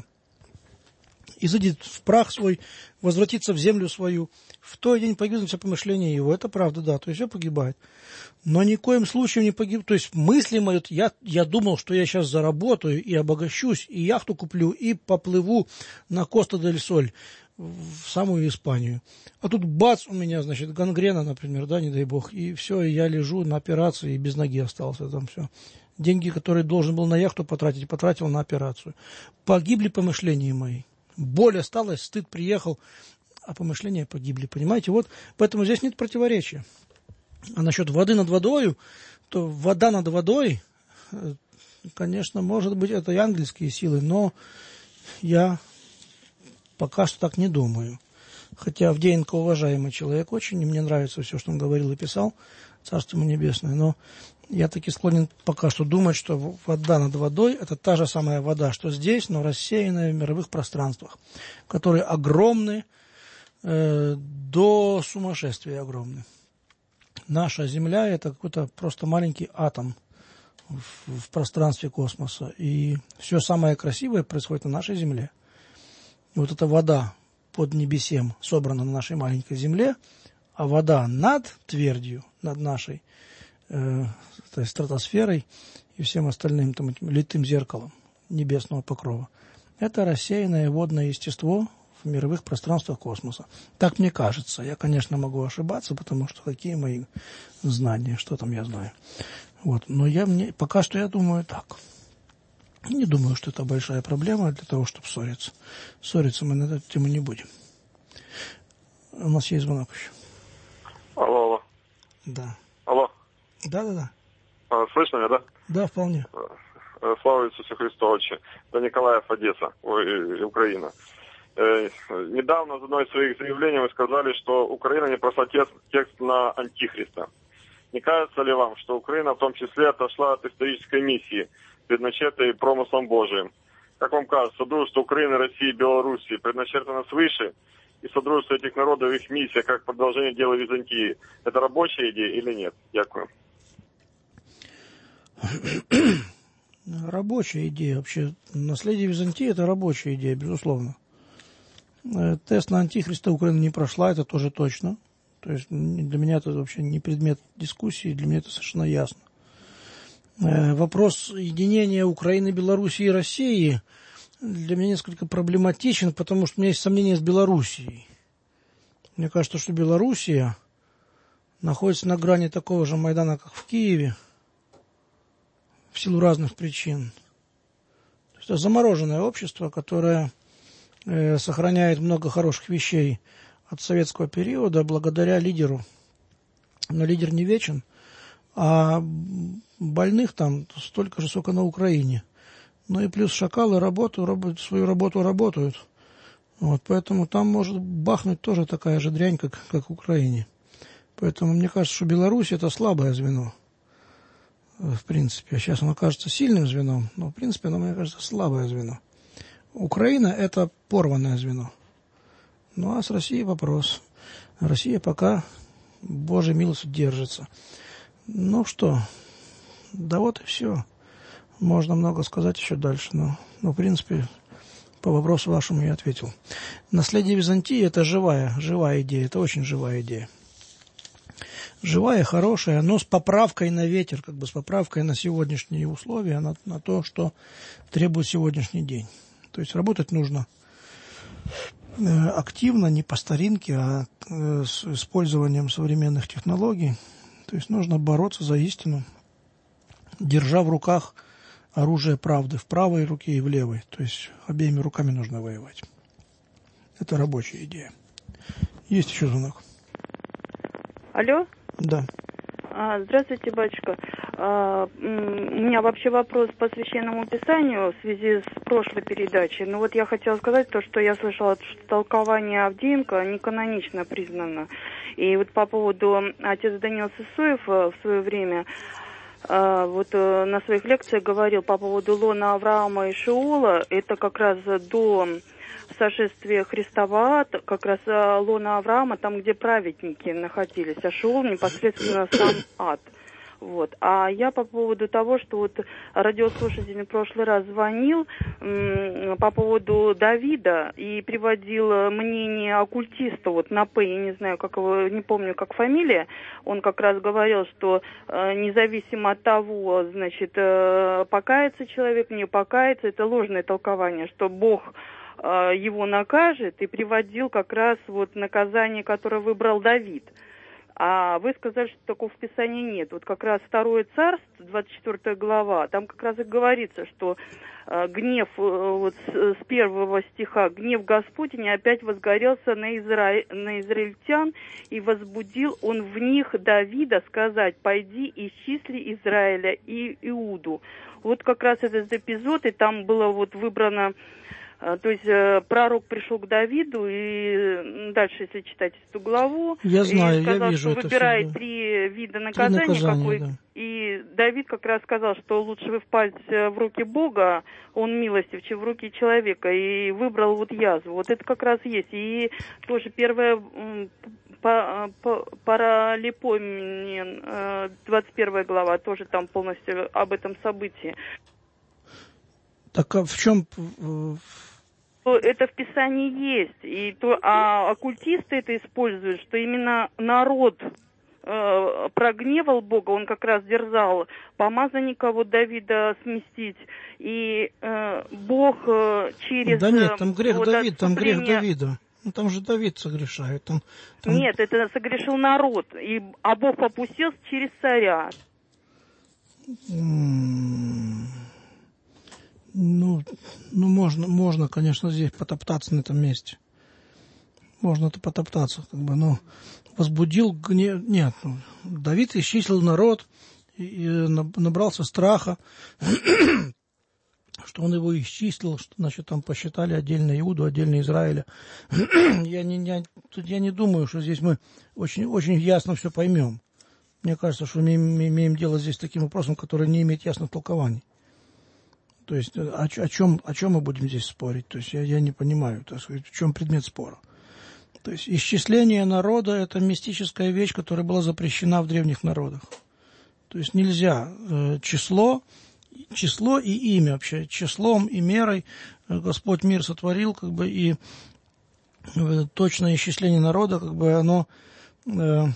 Изыдет в прах свой, возвратится в землю свою. В тот день погибнут все помышления его. Это правда, да, то есть все погибает. Но ни в коем случае не погиб. То есть мысли мои, я, я думал, что я сейчас заработаю и обогащусь, и яхту куплю, и поплыву на Коста-дель-Соль в самую Испанию. А тут бац, у меня, значит, гангрена, например, да, не дай бог, и все, и я лежу на операции, и без ноги остался там все. Деньги, которые должен был на яхту потратить, потратил на операцию. Погибли помышления мои. Боль осталась, стыд приехал, а помышления погибли. Понимаете, вот поэтому здесь нет противоречия. А насчет воды над водою, то вода над водой, конечно, может быть, это и ангельские силы, но я пока что так не думаю. Хотя Авдеенко уважаемый человек очень, и мне нравится все, что он говорил и писал, Царство ему небесное, но я таки склонен пока что думать, что вода над водой – это та же самая вода, что здесь, но рассеянная в мировых пространствах, которые огромны, э, до сумасшествия огромны. Наша Земля – это какой-то просто маленький атом в, в пространстве космоса, и все самое красивое происходит на нашей Земле. И вот эта вода под небесем собрана на нашей маленькой Земле, а вода над твердью, над нашей э, стратосферой и всем остальным там, этим литым зеркалом небесного покрова, это рассеянное водное естество в мировых пространствах космоса. Так мне кажется. Я, конечно, могу ошибаться, потому что какие мои знания, что там я знаю. Вот. Но я, мне, пока что я думаю так. Не думаю, что это большая проблема для того, чтобы ссориться. Ссориться мы на эту тему не будем. У нас есть звонок еще. Алло, алло. Да. Алло. Да-да-да. А, слышно меня, да? Да, вполне. Слава Иисусу Христу, отче. Это Николаев, Одесса, ой, Украина. Э, недавно в одной из своих заявлений вы сказали, что Украина не прошла текст, текст на Антихриста. Не кажется ли вам, что Украина в том числе отошла от исторической миссии, предначертой промыслом Божиим? Как вам кажется, содружество Украины, России и Белоруссии предначертано свыше, и содружество этих народов, их миссия, как продолжение дела Византии, это рабочая идея или нет? Дякую. Рабочая идея вообще. Наследие Византии – это рабочая идея, безусловно. Тест на антихриста Украина не прошла, это тоже точно. То есть для меня это вообще не предмет дискуссии, для меня это совершенно ясно. Вопрос единения Украины, Белоруссии и России для меня несколько проблематичен, потому что у меня есть сомнения с Белоруссией. Мне кажется, что Белоруссия находится на грани такого же Майдана, как в Киеве, в силу разных причин. То есть это замороженное общество, которое э, сохраняет много хороших вещей от советского периода благодаря лидеру. Но лидер не вечен, а больных там столько же, сколько на Украине. Ну и плюс шакалы работают, работают свою работу работают. Вот, поэтому там может бахнуть тоже такая же дрянь, как, как в Украине. Поэтому мне кажется, что Беларусь это слабое звено. В принципе. Сейчас оно кажется сильным звеном, но в принципе оно, мне кажется, слабое звено. Украина это порванное звено. Ну а с Россией вопрос. Россия пока, Божьей милостью, держится. Ну что, да вот и все. Можно много сказать еще дальше, но, но в принципе, по вопросу вашему я ответил. Наследие Византии – это живая, живая идея, это очень живая идея. Живая, хорошая, но с поправкой на ветер, как бы с поправкой на сегодняшние условия, на, на то, что требует сегодняшний день. То есть работать нужно активно, не по старинке, а с использованием современных технологий. То есть нужно бороться за истину, держа в руках оружие правды в правой руке и в левой. То есть обеими руками нужно воевать. Это рабочая идея. Есть еще звонок? Алло? Да. А, здравствуйте, батюшка. А, у меня вообще вопрос по Священному Писанию в связи с прошлой передачей. Ну вот я хотела сказать то, что я слышала, что толкование Авдеенко неканонично признано. И вот по поводу отец Даниил Сысоев в свое время вот на своих лекциях говорил по поводу лона Авраама и Шеола. Это как раз до сошествия Христа в ад, как раз лона Авраама, там, где праведники находились, а Шеол непосредственно сам ад. Вот. А я по поводу того, что вот радиослушатель в прошлый раз звонил м, по поводу Давида и приводил мнение оккультиста, вот на П, я не знаю, как его, не помню, как фамилия, он как раз говорил, что э, независимо от того, значит, э, покается человек, не покается, это ложное толкование, что Бог э, его накажет, и приводил как раз вот наказание, которое выбрал Давид. А вы сказали, что такого в Писании нет. Вот как раз Второе Царство, двадцать четвёртая глава, там как раз и говорится, что э, гнев, э, вот с, с первого стиха, гнев Господень опять возгорелся на, Изра... на израильтян, и возбудил он в них Давида сказать: пойди исчисли Израиля и Иуду. Вот как раз этот эпизод, и там было вот выбрано. То есть э, пророк пришел к Давиду, и дальше, если читать эту главу, я знаю, и сказал, я вижу что это выбирает все, да. три вида наказания, три наказания, какой, да. И Давид как раз сказал, что лучше вы впасть в руки Бога, он милостив, чем в руки человека, и выбрал вот язву. Вот это как раз есть. И тоже первая Паралипоменон, двадцать первая глава, тоже там полностью об этом событии. Так а в чем... Это в Писании есть, и то, а оккультисты это используют, что именно народ э, прогневал Бога, он как раз дерзал помазанника вот Давида сместить, и э, Бог э, через... Да нет, там грех вот, Давида, там грех отступление... Давида. Ну там же Давид согрешает. Там, там... Нет, это согрешил народ, и, а Бог попустился через царя. Ну, ну можно, можно, конечно, здесь потоптаться на этом месте. Можно-то потоптаться, как бы, но возбудил гнев... Нет, ну, Давид исчислил народ и, и набрался страха, что он его исчислил, что, значит, там посчитали отдельно Иуду, отдельно Израиля. я, не, я, я не думаю, что здесь мы очень, очень ясно все поймем. Мне кажется, что мы имеем дело здесь с таким вопросом, который не имеет ясных толкований. То есть о, о, чем, о чем мы будем здесь спорить? То есть я, я не понимаю, так сказать, в чем предмет спора. То есть исчисление народа – это мистическая вещь, которая была запрещена в древних народах. То есть нельзя э, число, число и имя вообще. Числом и мерой Господь мир сотворил, как бы, и точное исчисление народа, как бы оно э,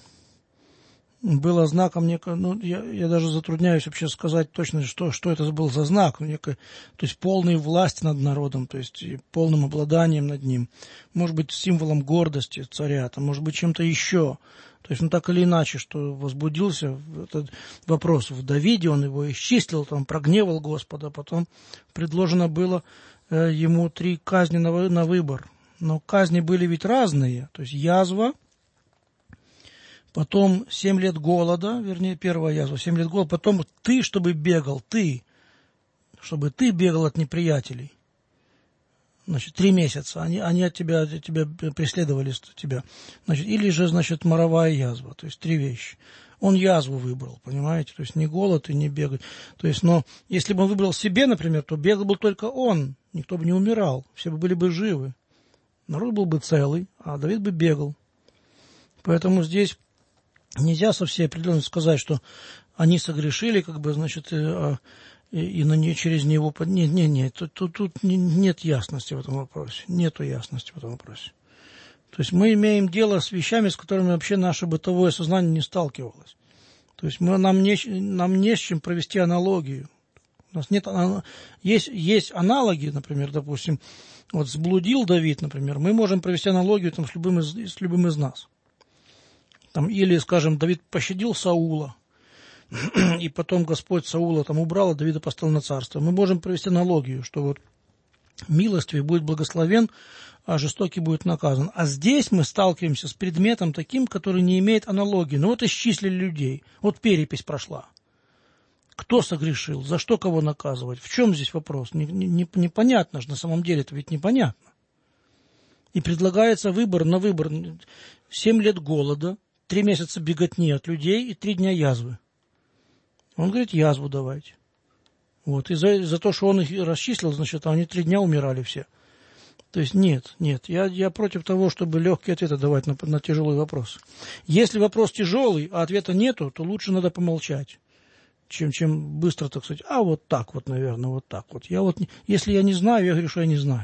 было знаком некого, ну, я, я даже затрудняюсь вообще сказать точно, что, что это был за знак, некое, то есть полной власти над народом, то есть полным обладанием над ним, может быть, символом гордости царя, там, может быть, чем-то еще. То есть, ну, так или иначе, что возбудился этот вопрос в Давиде, он его исчислил, там, прогневал Господа, потом предложено было э, ему три казни на, на выбор. Но казни были ведь разные, то есть язва, потом семь лет голода, вернее, первая язва, семь лет голода, потом ты, чтобы бегал, ты, чтобы ты бегал от неприятелей. Значит, три месяца, они, они от тебя, от тебя преследовали тебя. Значит, или же, значит, моровая язва, то есть три вещи. Он язву выбрал, понимаете, то есть не голод и не бегать. То есть, но если бы он выбрал себе, например, то бегал бы только он, никто бы не умирал, все бы были бы живы. Народ был бы целый, а Давид бы бегал. Поэтому здесь нельзя со всей определенностью сказать, что они согрешили, как бы, значит, и, и на не, через него... Нет, нет, нет, тут, тут, тут нет ясности в этом вопросе. Нету ясности в этом вопросе. То есть мы имеем дело с вещами, с которыми вообще наше бытовое сознание не сталкивалось. То есть мы, нам, не, нам не с чем провести аналогию. У нас нет... Есть, есть аналоги, например, допустим, вот сблудил Давид, например, мы можем провести аналогию там, с, любым из, с любым из нас. Там, или, скажем, Давид пощадил Саула, и потом Господь Саула там убрал, а Давида поставил на царство. Мы можем провести аналогию, что вот милостивый будет благословен, а жестокий будет наказан. А здесь мы сталкиваемся с предметом таким, который не имеет аналогии. Ну вот исчислили людей, вот перепись прошла. Кто согрешил, за что кого наказывать, в чем здесь вопрос? Не, не, непонятно же, на самом деле это ведь непонятно. И предлагается выбор на выбор. Семь лет голода, три месяца беготни от людей и три дня язвы. Он говорит, язву давайте. Вот. И за, за то, что он их расчислил, значит, они три дня умирали все. То есть нет, нет, я, я против того, чтобы легкие ответы давать на, на тяжелый вопрос. Если вопрос тяжелый, а ответа нету, то лучше надо помолчать, чем, чем быстро, так сказать, а вот так вот, наверное, вот так вот. Я вот, если я не знаю, я говорю, что я не знаю.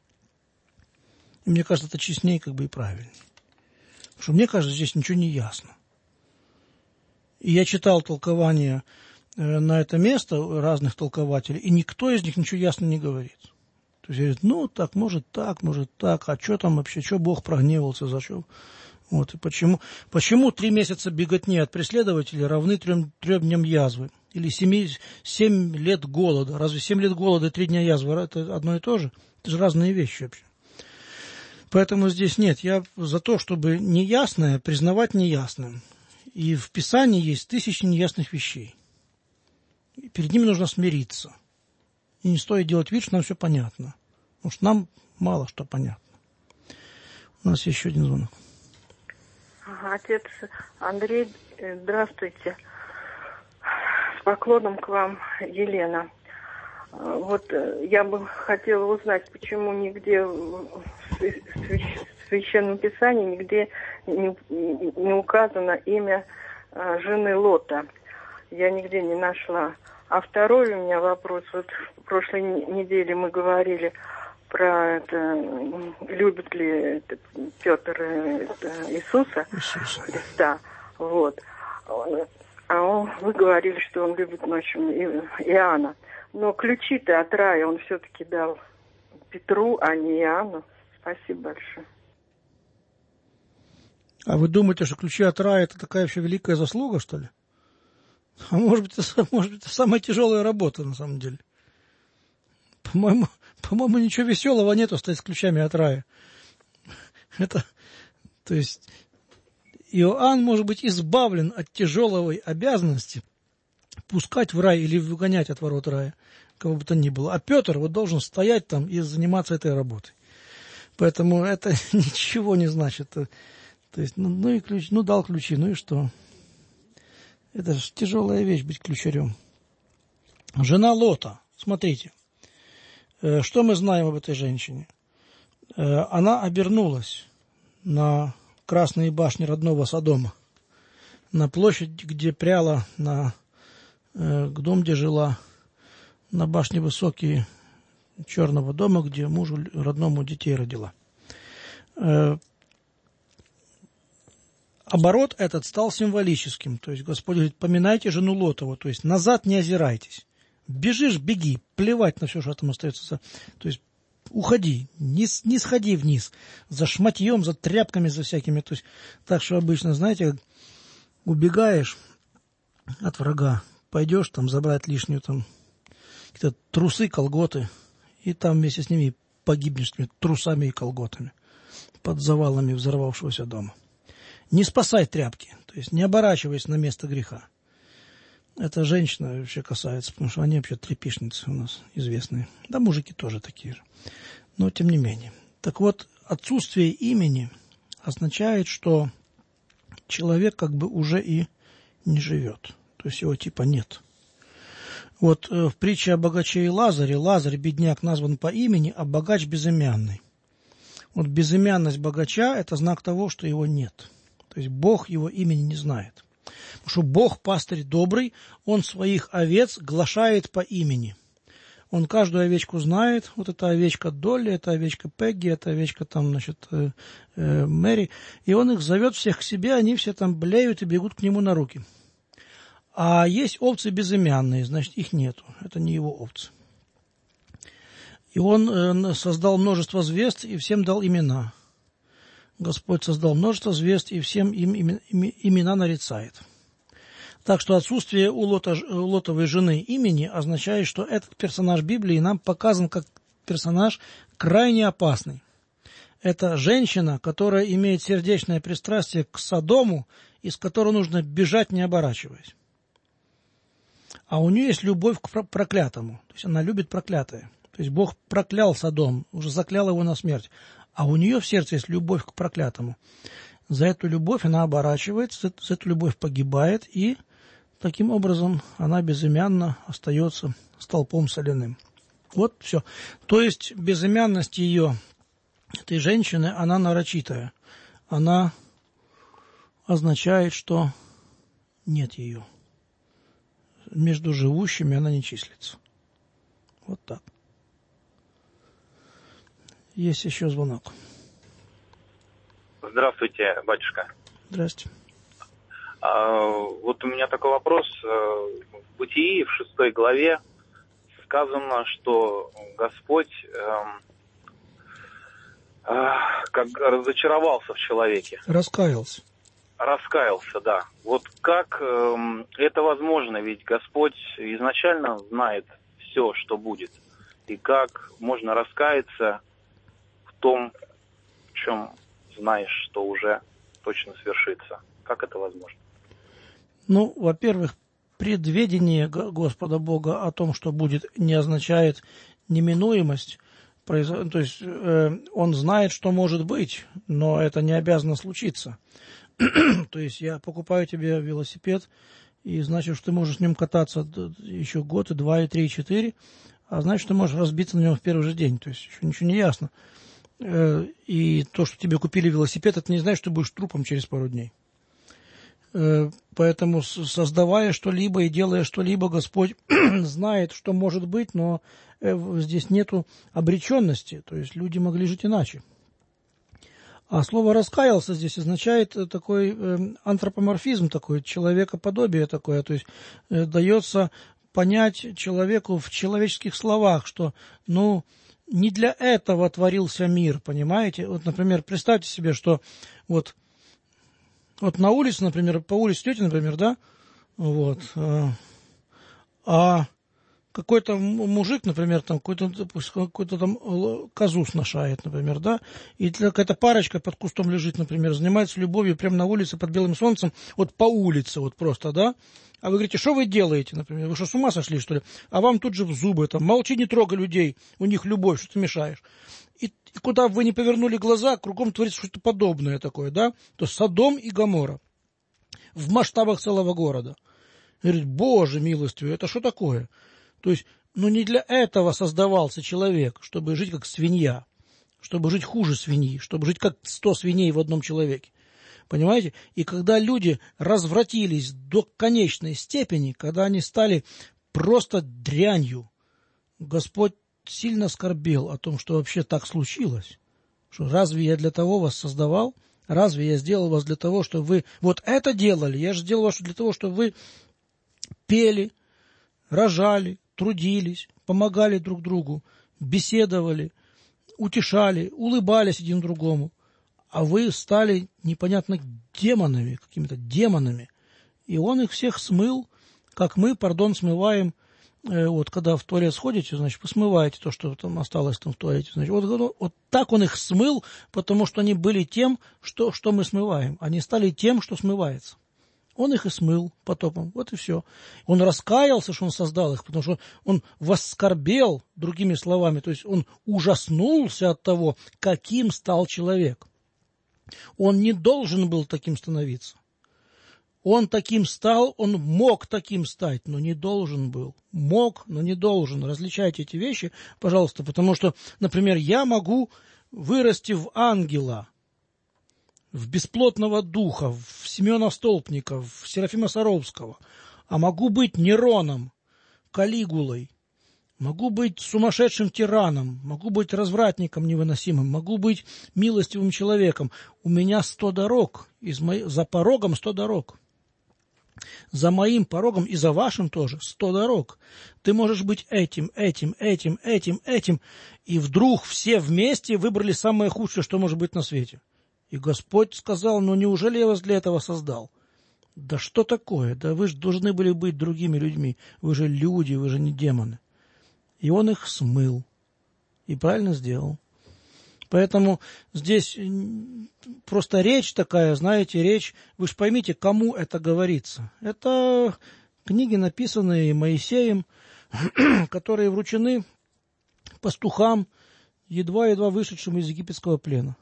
И мне кажется, это честнее как бы и правильнее. Потому что мне кажется, здесь ничего не ясно. И я читал толкования на это место разных толкователей, и никто из них ничего ясно не говорит. То есть говорит, ну, так, может так, может так, а что там вообще, что Бог прогневался, за что? Вот, и почему, почему три месяца беготни от преследователей равны трем, трем дням язвы? Или семи, семь лет голода? Разве семь лет голода и три дня язвы это одно и то же? Это же разные вещи вообще. Поэтому здесь нет, я за то, чтобы неясное признавать неясным. И в Писании есть тысячи неясных вещей. И перед ними нужно смириться. И не стоит делать вид, что нам все понятно. Потому что нам мало что понятно. У нас еще один звонок. Отец Андрей, здравствуйте. С поклоном к вам, Елена. Вот я бы хотела узнать, почему нигде в Священном Писании нигде не, не указано имя жены Лота. Я нигде не нашла. А второй у меня вопрос. Вот в прошлой неделе мы говорили про это, любит ли Петр Иисуса Иисуса. Христа. Вот. А он, вы говорили, что он любит, в общем, Иоанна. Но ключи-то от рая он все-таки дал Петру, а не Иоанну. Спасибо большое. А вы думаете, что ключи от рая это такая вообще великая заслуга, что ли? А может быть, это, может быть, это самая тяжелая работа на самом деле. По-моему, по-моему, ничего веселого нету стоять с ключами от рая. Это, то есть, Иоанн может быть избавлен от тяжелой обязанности пускать в рай или выгонять от ворот рая, кого бы то ни было. А Петр вот должен стоять там и заниматься этой работой. Поэтому это ничего не значит. То есть, ну, ну и ключ, ну дал ключи, ну и что? Это же тяжелая вещь быть ключарем. Жена Лота, смотрите, что мы знаем об этой женщине? Она обернулась на красные башни родного Содома, на площадь, где пряла, на к дому, где жила, на башне высокие черного дома, где мужу родному детей родила. Э, оборот этот стал символическим. То есть Господь говорит, поминайте жену Лотову, то есть назад не озирайтесь. Бежишь, беги, плевать на все, что там остается. То есть уходи, не, не сходи вниз за шматьем, за тряпками, за всякими. То есть так, что обычно, знаете, убегаешь от врага, пойдешь там забрать лишнюю там какие-то трусы, колготы, и там вместе с ними погибнешь с трусами и колготами под завалами взорвавшегося дома. Не спасай тряпки, то есть не оборачивайся на место греха. Это женщина вообще касается, потому что они вообще тряпишницы у нас известные. Да, мужики тоже такие же. Но тем не менее. Так вот, отсутствие имени означает, что человек как бы уже и не живет. То есть его типа нет. Вот э, в притче о богаче и Лазаре, Лазарь, бедняк, назван по имени, а богач безымянный. Вот безымянность богача – это знак того, что его нет. То есть Бог его имени не знает. Потому что Бог, пастырь добрый, Он своих овец глашает по имени. Он каждую овечку знает. Вот эта овечка Долли, это овечка Пегги, это овечка там, значит, э, э, Мэри. И Он их зовет всех к себе, они все там блеют и бегут к Нему на руки. А есть овцы безымянные, значит, их нету. Это не Его овцы. И Он э, создал множество звезд и всем дал имена. Господь создал множество звезд и всем им имена нарицает. Так что отсутствие у, Лота, у Лотовой жены имени означает, что этот персонаж Библии нам показан как персонаж крайне опасный. Это женщина, которая имеет сердечное пристрастие к Содому, из которого нужно бежать, не оборачиваясь. А у нее есть любовь к проклятому. То есть она любит проклятое. То есть Бог проклял Содом, уже заклял его на смерть. А у нее в сердце есть любовь к проклятому. За эту любовь она оборачивается, за эту любовь погибает, и таким образом она безымянно остается столпом соляным. Вот все. То есть безымянность ее, этой женщины, она нарочитая. Она означает, что нет ее. Между живущими она не числится. Вот так. Есть еще звонок. Здравствуйте, батюшка. Здрасте. А, вот у меня такой вопрос. В Бытии, в шестой главе, сказано, что Господь э, э, как разочаровался в человеке. Раскаялся. Раскаялся, да. Вот как э, это возможно? Ведь Господь изначально знает все, что будет. И как можно раскаяться в том, в чем знаешь, что уже точно свершится? Как это возможно? Ну, во-первых, предведение Господа Бога о том, что будет, не означает неминуемость. То есть э, Он знает, что может быть, но это не обязано случиться. То есть я покупаю тебе велосипед, и значит, что ты можешь с ним кататься еще год, и два, и три, и четыре, а значит, ты можешь разбиться на нем в первый же день. То есть еще ничего не ясно. Э, и то, что тебе купили велосипед, это не значит, что ты будешь трупом через пару дней. Э, поэтому, создавая что-либо и делая что-либо, Господь знает, что может быть, но э, здесь нету обреченности. То есть люди могли жить иначе. А слово «раскаялся» здесь означает такой э, антропоморфизм, такой человекоподобие такое. То есть э, дается понять человеку в человеческих словах, что, ну, не для этого творился мир, понимаете? Вот, например, представьте себе, что вот, вот на улице, например, по улице идете, например, да, вот, э, а какой-то мужик, например, там какой-то, какой-то там козу сношает, например, да, и какая-то парочка под кустом лежит, например, занимается любовью прямо на улице под белым солнцем, вот по улице, вот просто, да, а вы говорите, что вы делаете, например, вы что, с ума сошли, что ли, а вам тут же в зубы, там, молчи, не трогай людей, у них любовь, что ты мешаешь. И, и куда бы вы ни повернули глаза, кругом творится что-то подобное такое, да, то Содом и Гоморра в масштабах целого города. И говорит, Боже милостивый, это что такое? То есть, ну не для этого создавался человек, чтобы жить как свинья, чтобы жить хуже свиньи, чтобы жить как сто свиней в одном человеке. Понимаете? И когда люди развратились до конечной степени, когда они стали просто дрянью, Господь сильно скорбел о том, что вообще так случилось, Что разве я для того вас создавал? Разве я сделал вас для того, чтобы вы вот это делали? Я же сделал вас для того, чтобы вы пели, рожали, трудились, помогали друг другу, беседовали, утешали, улыбались один другому. А вы стали непонятно демонами, какими-то демонами. И он их всех смыл, как мы, пардон, смываем, э, вот когда в туалет сходите, значит, вы смываете то, что там осталось там в туалете. Значит, вот, вот так он их смыл, потому что они были тем, что, что мы смываем. Они стали тем, что смывается. Он их и смыл потопом, вот и все. Он раскаялся, что он создал их, потому что он воскорбел, другими словами, то есть он ужаснулся от того, каким стал человек. Он не должен был таким становиться. Он таким стал, он мог таким стать, но не должен был. Мог, но не должен. Различайте эти вещи, пожалуйста, потому что, например, я могу вырасти в ангела, в бесплотного духа, в Семена Столпника, в Серафима Саровского, а могу быть Нероном, Калигулой, могу быть сумасшедшим тираном, могу быть развратником невыносимым, могу быть милостивым человеком. У меня сто дорог, из мо... за порогом сто дорог. За моим порогом и за вашим тоже сто дорог. Ты можешь быть этим, этим, этим, этим, этим. И вдруг все вместе выбрали самое худшее, что может быть на свете. И Господь сказал: ну неужели я вас для этого создал? Да что такое? Да вы же должны были быть другими людьми. Вы же люди, вы же не демоны. И он их смыл. И правильно сделал. Поэтому здесь просто речь такая, знаете, речь, вы же поймите, кому это говорится. Это книги, написанные Моисеем, которые вручены пастухам, едва-едва вышедшим из египетского плена.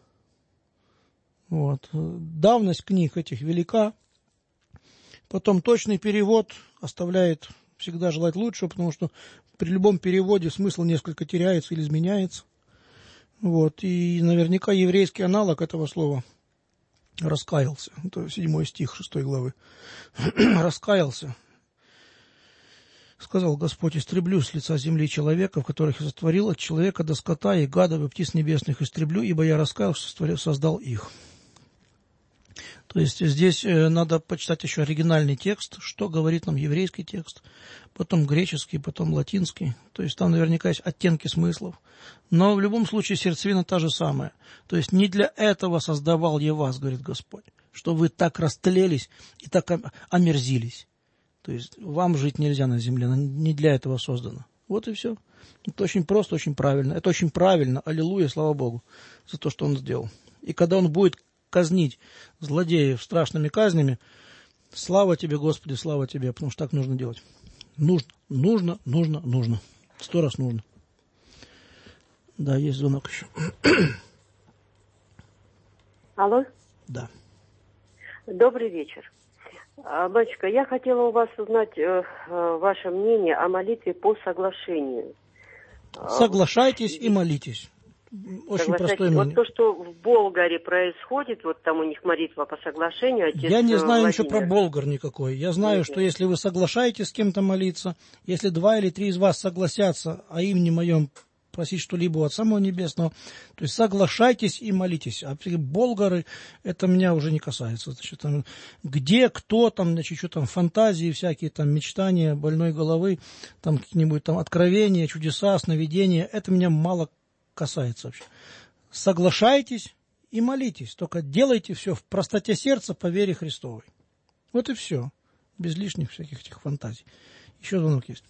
Вот. Давность книг этих велика. Потом точный перевод оставляет всегда желать лучшего, потому что при любом переводе смысл несколько теряется или изменяется. Вот. И наверняка еврейский аналог этого слова раскаялся. Это седьмой стих шестой главы. Раскаялся. Сказал Господь: истреблю с лица земли человеков, которых я сотворил, от человека до скота и гадов и птиц небесных истреблю, ибо я раскаялся, создал их. То есть здесь надо почитать еще оригинальный текст, что говорит нам еврейский текст, потом греческий, потом латинский. То есть там наверняка есть оттенки смыслов. Но в любом случае сердцевина та же самая. То есть не для этого создавал я вас, говорит Господь, что вы так растлелись и так омерзились. То есть вам жить нельзя на земле, не для этого создано. Вот и все. Это очень просто, очень правильно. Это очень правильно. Аллилуйя, слава Богу, за то, что Он сделал. И когда Он будет казнить злодеев страшными казнями, слава Тебе, Господи, слава Тебе, потому что так нужно делать. Нужно, нужно, нужно, нужно. Сто раз нужно. Да, есть звонок еще. Алло? Да. Добрый вечер. Батюшка, я хотела у вас узнать э, э, ваше мнение о молитве по соглашению. Соглашайтесь и молитесь. Очень простое мнение. Вот то, что в Болгаре происходит, вот там у них молитва по соглашению. Отец Я не знаю Владимир. Ничего про Болгар никакой. Я знаю, Нет. что если вы соглашаетесь с кем-то молиться, если два или три из вас согласятся о имени моем просить что-либо от самого небесного, то есть соглашайтесь и молитесь. А болгары, это меня уже не касается. Значит, там, где, кто, там, значит, что там, фантазии всякие, там, мечтания больной головы, там, какие-нибудь там откровения, чудеса, сновидения, это меня мало касается вообще. Соглашайтесь и молитесь, только делайте все в простоте сердца по вере Христовой. Вот и все, без лишних всяких этих фантазий. Еще звонок есть.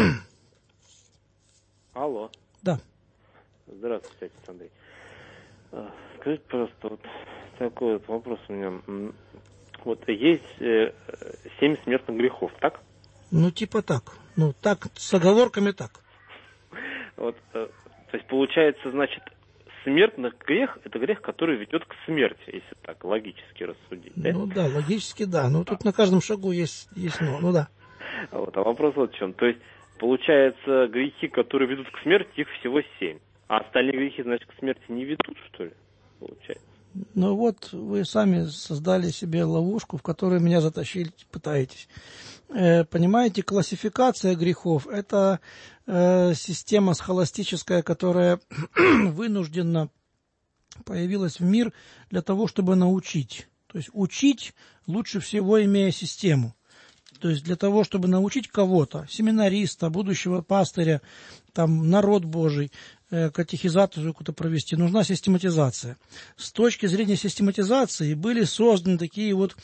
Алло. Да. Здравствуйте, отец Андрей. Скажите, пожалуйста, вот такой вот вопрос у меня. Вот есть э, семь смертных грехов, так? Ну, типа так. Ну, так, с оговорками так. Вот, э, то есть, получается, значит, смертный грех – это грех, который ведет к смерти, если так логически рассудить, да? Ну да, логически да. Но тут на каждом шагу есть, есть но. Ну да. Вот, а вопрос вот в чем. То есть, получается, грехи, которые ведут к смерти, их всего семь. А остальные грехи, значит, к смерти не ведут, что ли? Получается. Ну вот, вы сами создали себе ловушку, в которую меня затащили, пытаетесь. Э, понимаете, классификация грехов – это э, система схоластическая, которая вынуждена появилась в мир для того, чтобы научить. То есть учить лучше всего, имея систему. То есть для того, чтобы научить кого-то, семинариста, будущего пастыря, там, народ Божий, э, катехизацию какую-то провести, нужна систематизация. С точки зрения систематизации были созданы такие вот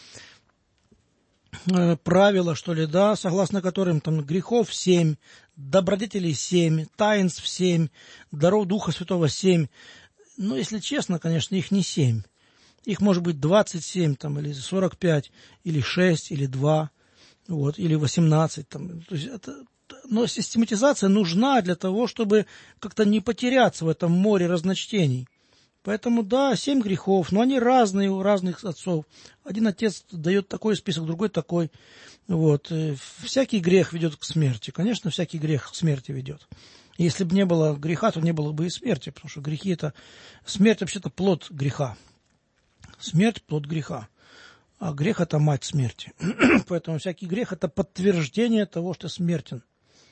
э, правила, что ли, да, согласно которым там грехов семь, добродетелей семь, таинств семь, даров Духа Святого семь. Но, если честно, конечно, их не семь. Их может быть двадцать семь, там, или сорок пять, или шесть, или два, вот, или восемнадцать. Там. То есть это, но систематизация нужна для того, чтобы как-то не потеряться в этом море разночтений. Поэтому, да, семь грехов, но они разные у разных отцов. Один отец дает такой список, другой такой. Вот. Всякий грех ведет к смерти. Конечно, всякий грех к смерти ведет. Если бы не было греха, то не было бы и смерти, потому что грехи это... Смерть вообще-то плод греха. Смерть – плод греха, а грех – это мать смерти. Поэтому всякий грех – это подтверждение того, что смертен.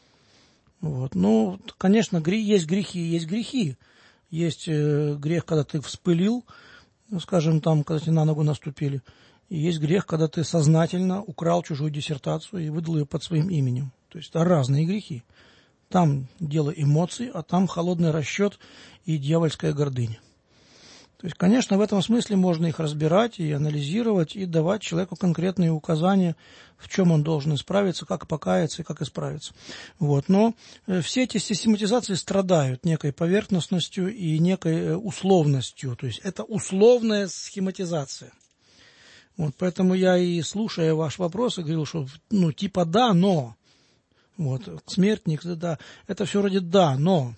Вот. Ну, конечно, есть грехи, есть грехи. Есть э, грех, когда ты вспылил, ну, скажем, там, когда тебе на ногу наступили. И есть грех, когда ты сознательно украл чужую диссертацию и выдал ее под своим именем. То есть это разные грехи. Там дело эмоций, а там холодный расчет и дьявольская гордыня. То есть, конечно, в этом смысле можно их разбирать и анализировать, и давать человеку конкретные указания, в чем он должен исправиться, как покаяться и как исправиться. Вот. Но все эти систематизации страдают некой поверхностностью и некой условностью. То есть это условная схематизация. Вот. Поэтому я и, слушая ваш вопрос, говорил, что ну, типа да, но. Вот. Смертник, да, это все вроде да, но.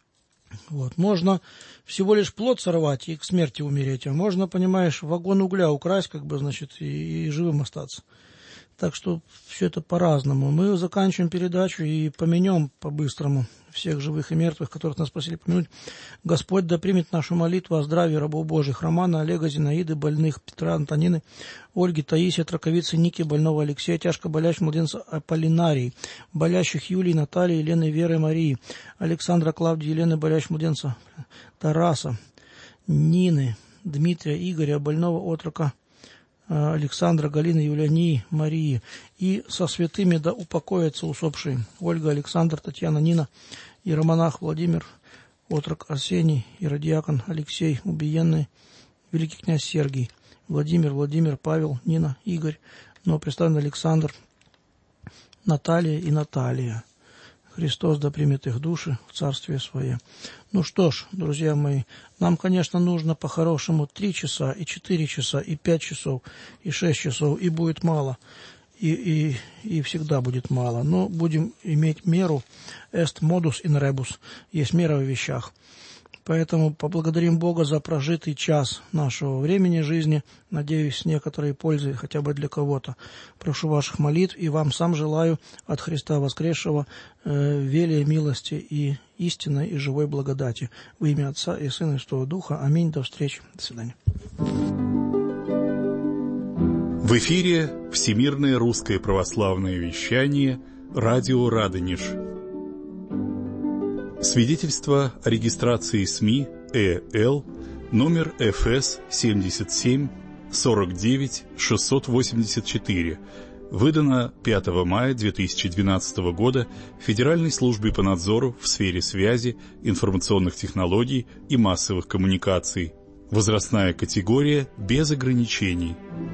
Вот. Можно всего лишь плод сорвать и к смерти умереть, а можно, понимаешь, вагон угля украсть, как бы, значит, и, и живым остаться. Так что все это по-разному. Мы заканчиваем передачу и помянем по-быстрому всех живых и мертвых, которых нас просили помянуть. Господь да примет нашу молитву о здравии рабов Божьих Романа, Олега, Зинаиды, больных Петра, Антонины, Ольги, Таисия, Траковицы, Ники, больного Алексея, тяжко болящих младенца Аполлинарии, болящих Юлии, Натальи, Елены, Веры, Марии, Александра, Клавдии, Елены, болящих младенца Тараса, Нины, Дмитрия, Игоря, больного отрока Александра, Галины, Юлиании, Марии, и со святыми да упокоятся усопшие Ольга, Александр, Татьяна, Нина, иеромонах Владимир, отрок Арсений, иродиакон Алексей, убиенный великий князь Сергий, Владимир, Владимир, Павел, Нина, Игорь, новоприставленный Александр, Наталья и Наталья. Христос да примет их души в Царствие Свое. Ну что ж, друзья мои, нам, конечно, нужно по-хорошему три часа, и четыре часа, и пять часов, и шесть часов, и будет мало, и, и, и всегда будет мало. Но будем иметь меру, est modus in rebus, есть мера в вещах. Поэтому поблагодарим Бога за прожитый час нашего времени жизни. Надеюсь, с некоторой пользой хотя бы для кого-то. Прошу ваших молитв и вам сам желаю от Христа воскресшего э, велия милости и истинной и живой благодати. Во имя Отца и Сына и Святого Духа. Аминь. До встречи. До свидания. В эфире Всемирное русское православное вещание «Радио Радонеж». Свидетельство о регистрации СМИ ЭЛ номер эф эс семьдесят семь сорок девять шестьсот восемьдесят четыре, выдано пятого мая две тысячи двенадцатого года Федеральной службой по надзору в сфере связи, информационных технологий и массовых коммуникаций. Возрастная категория без ограничений.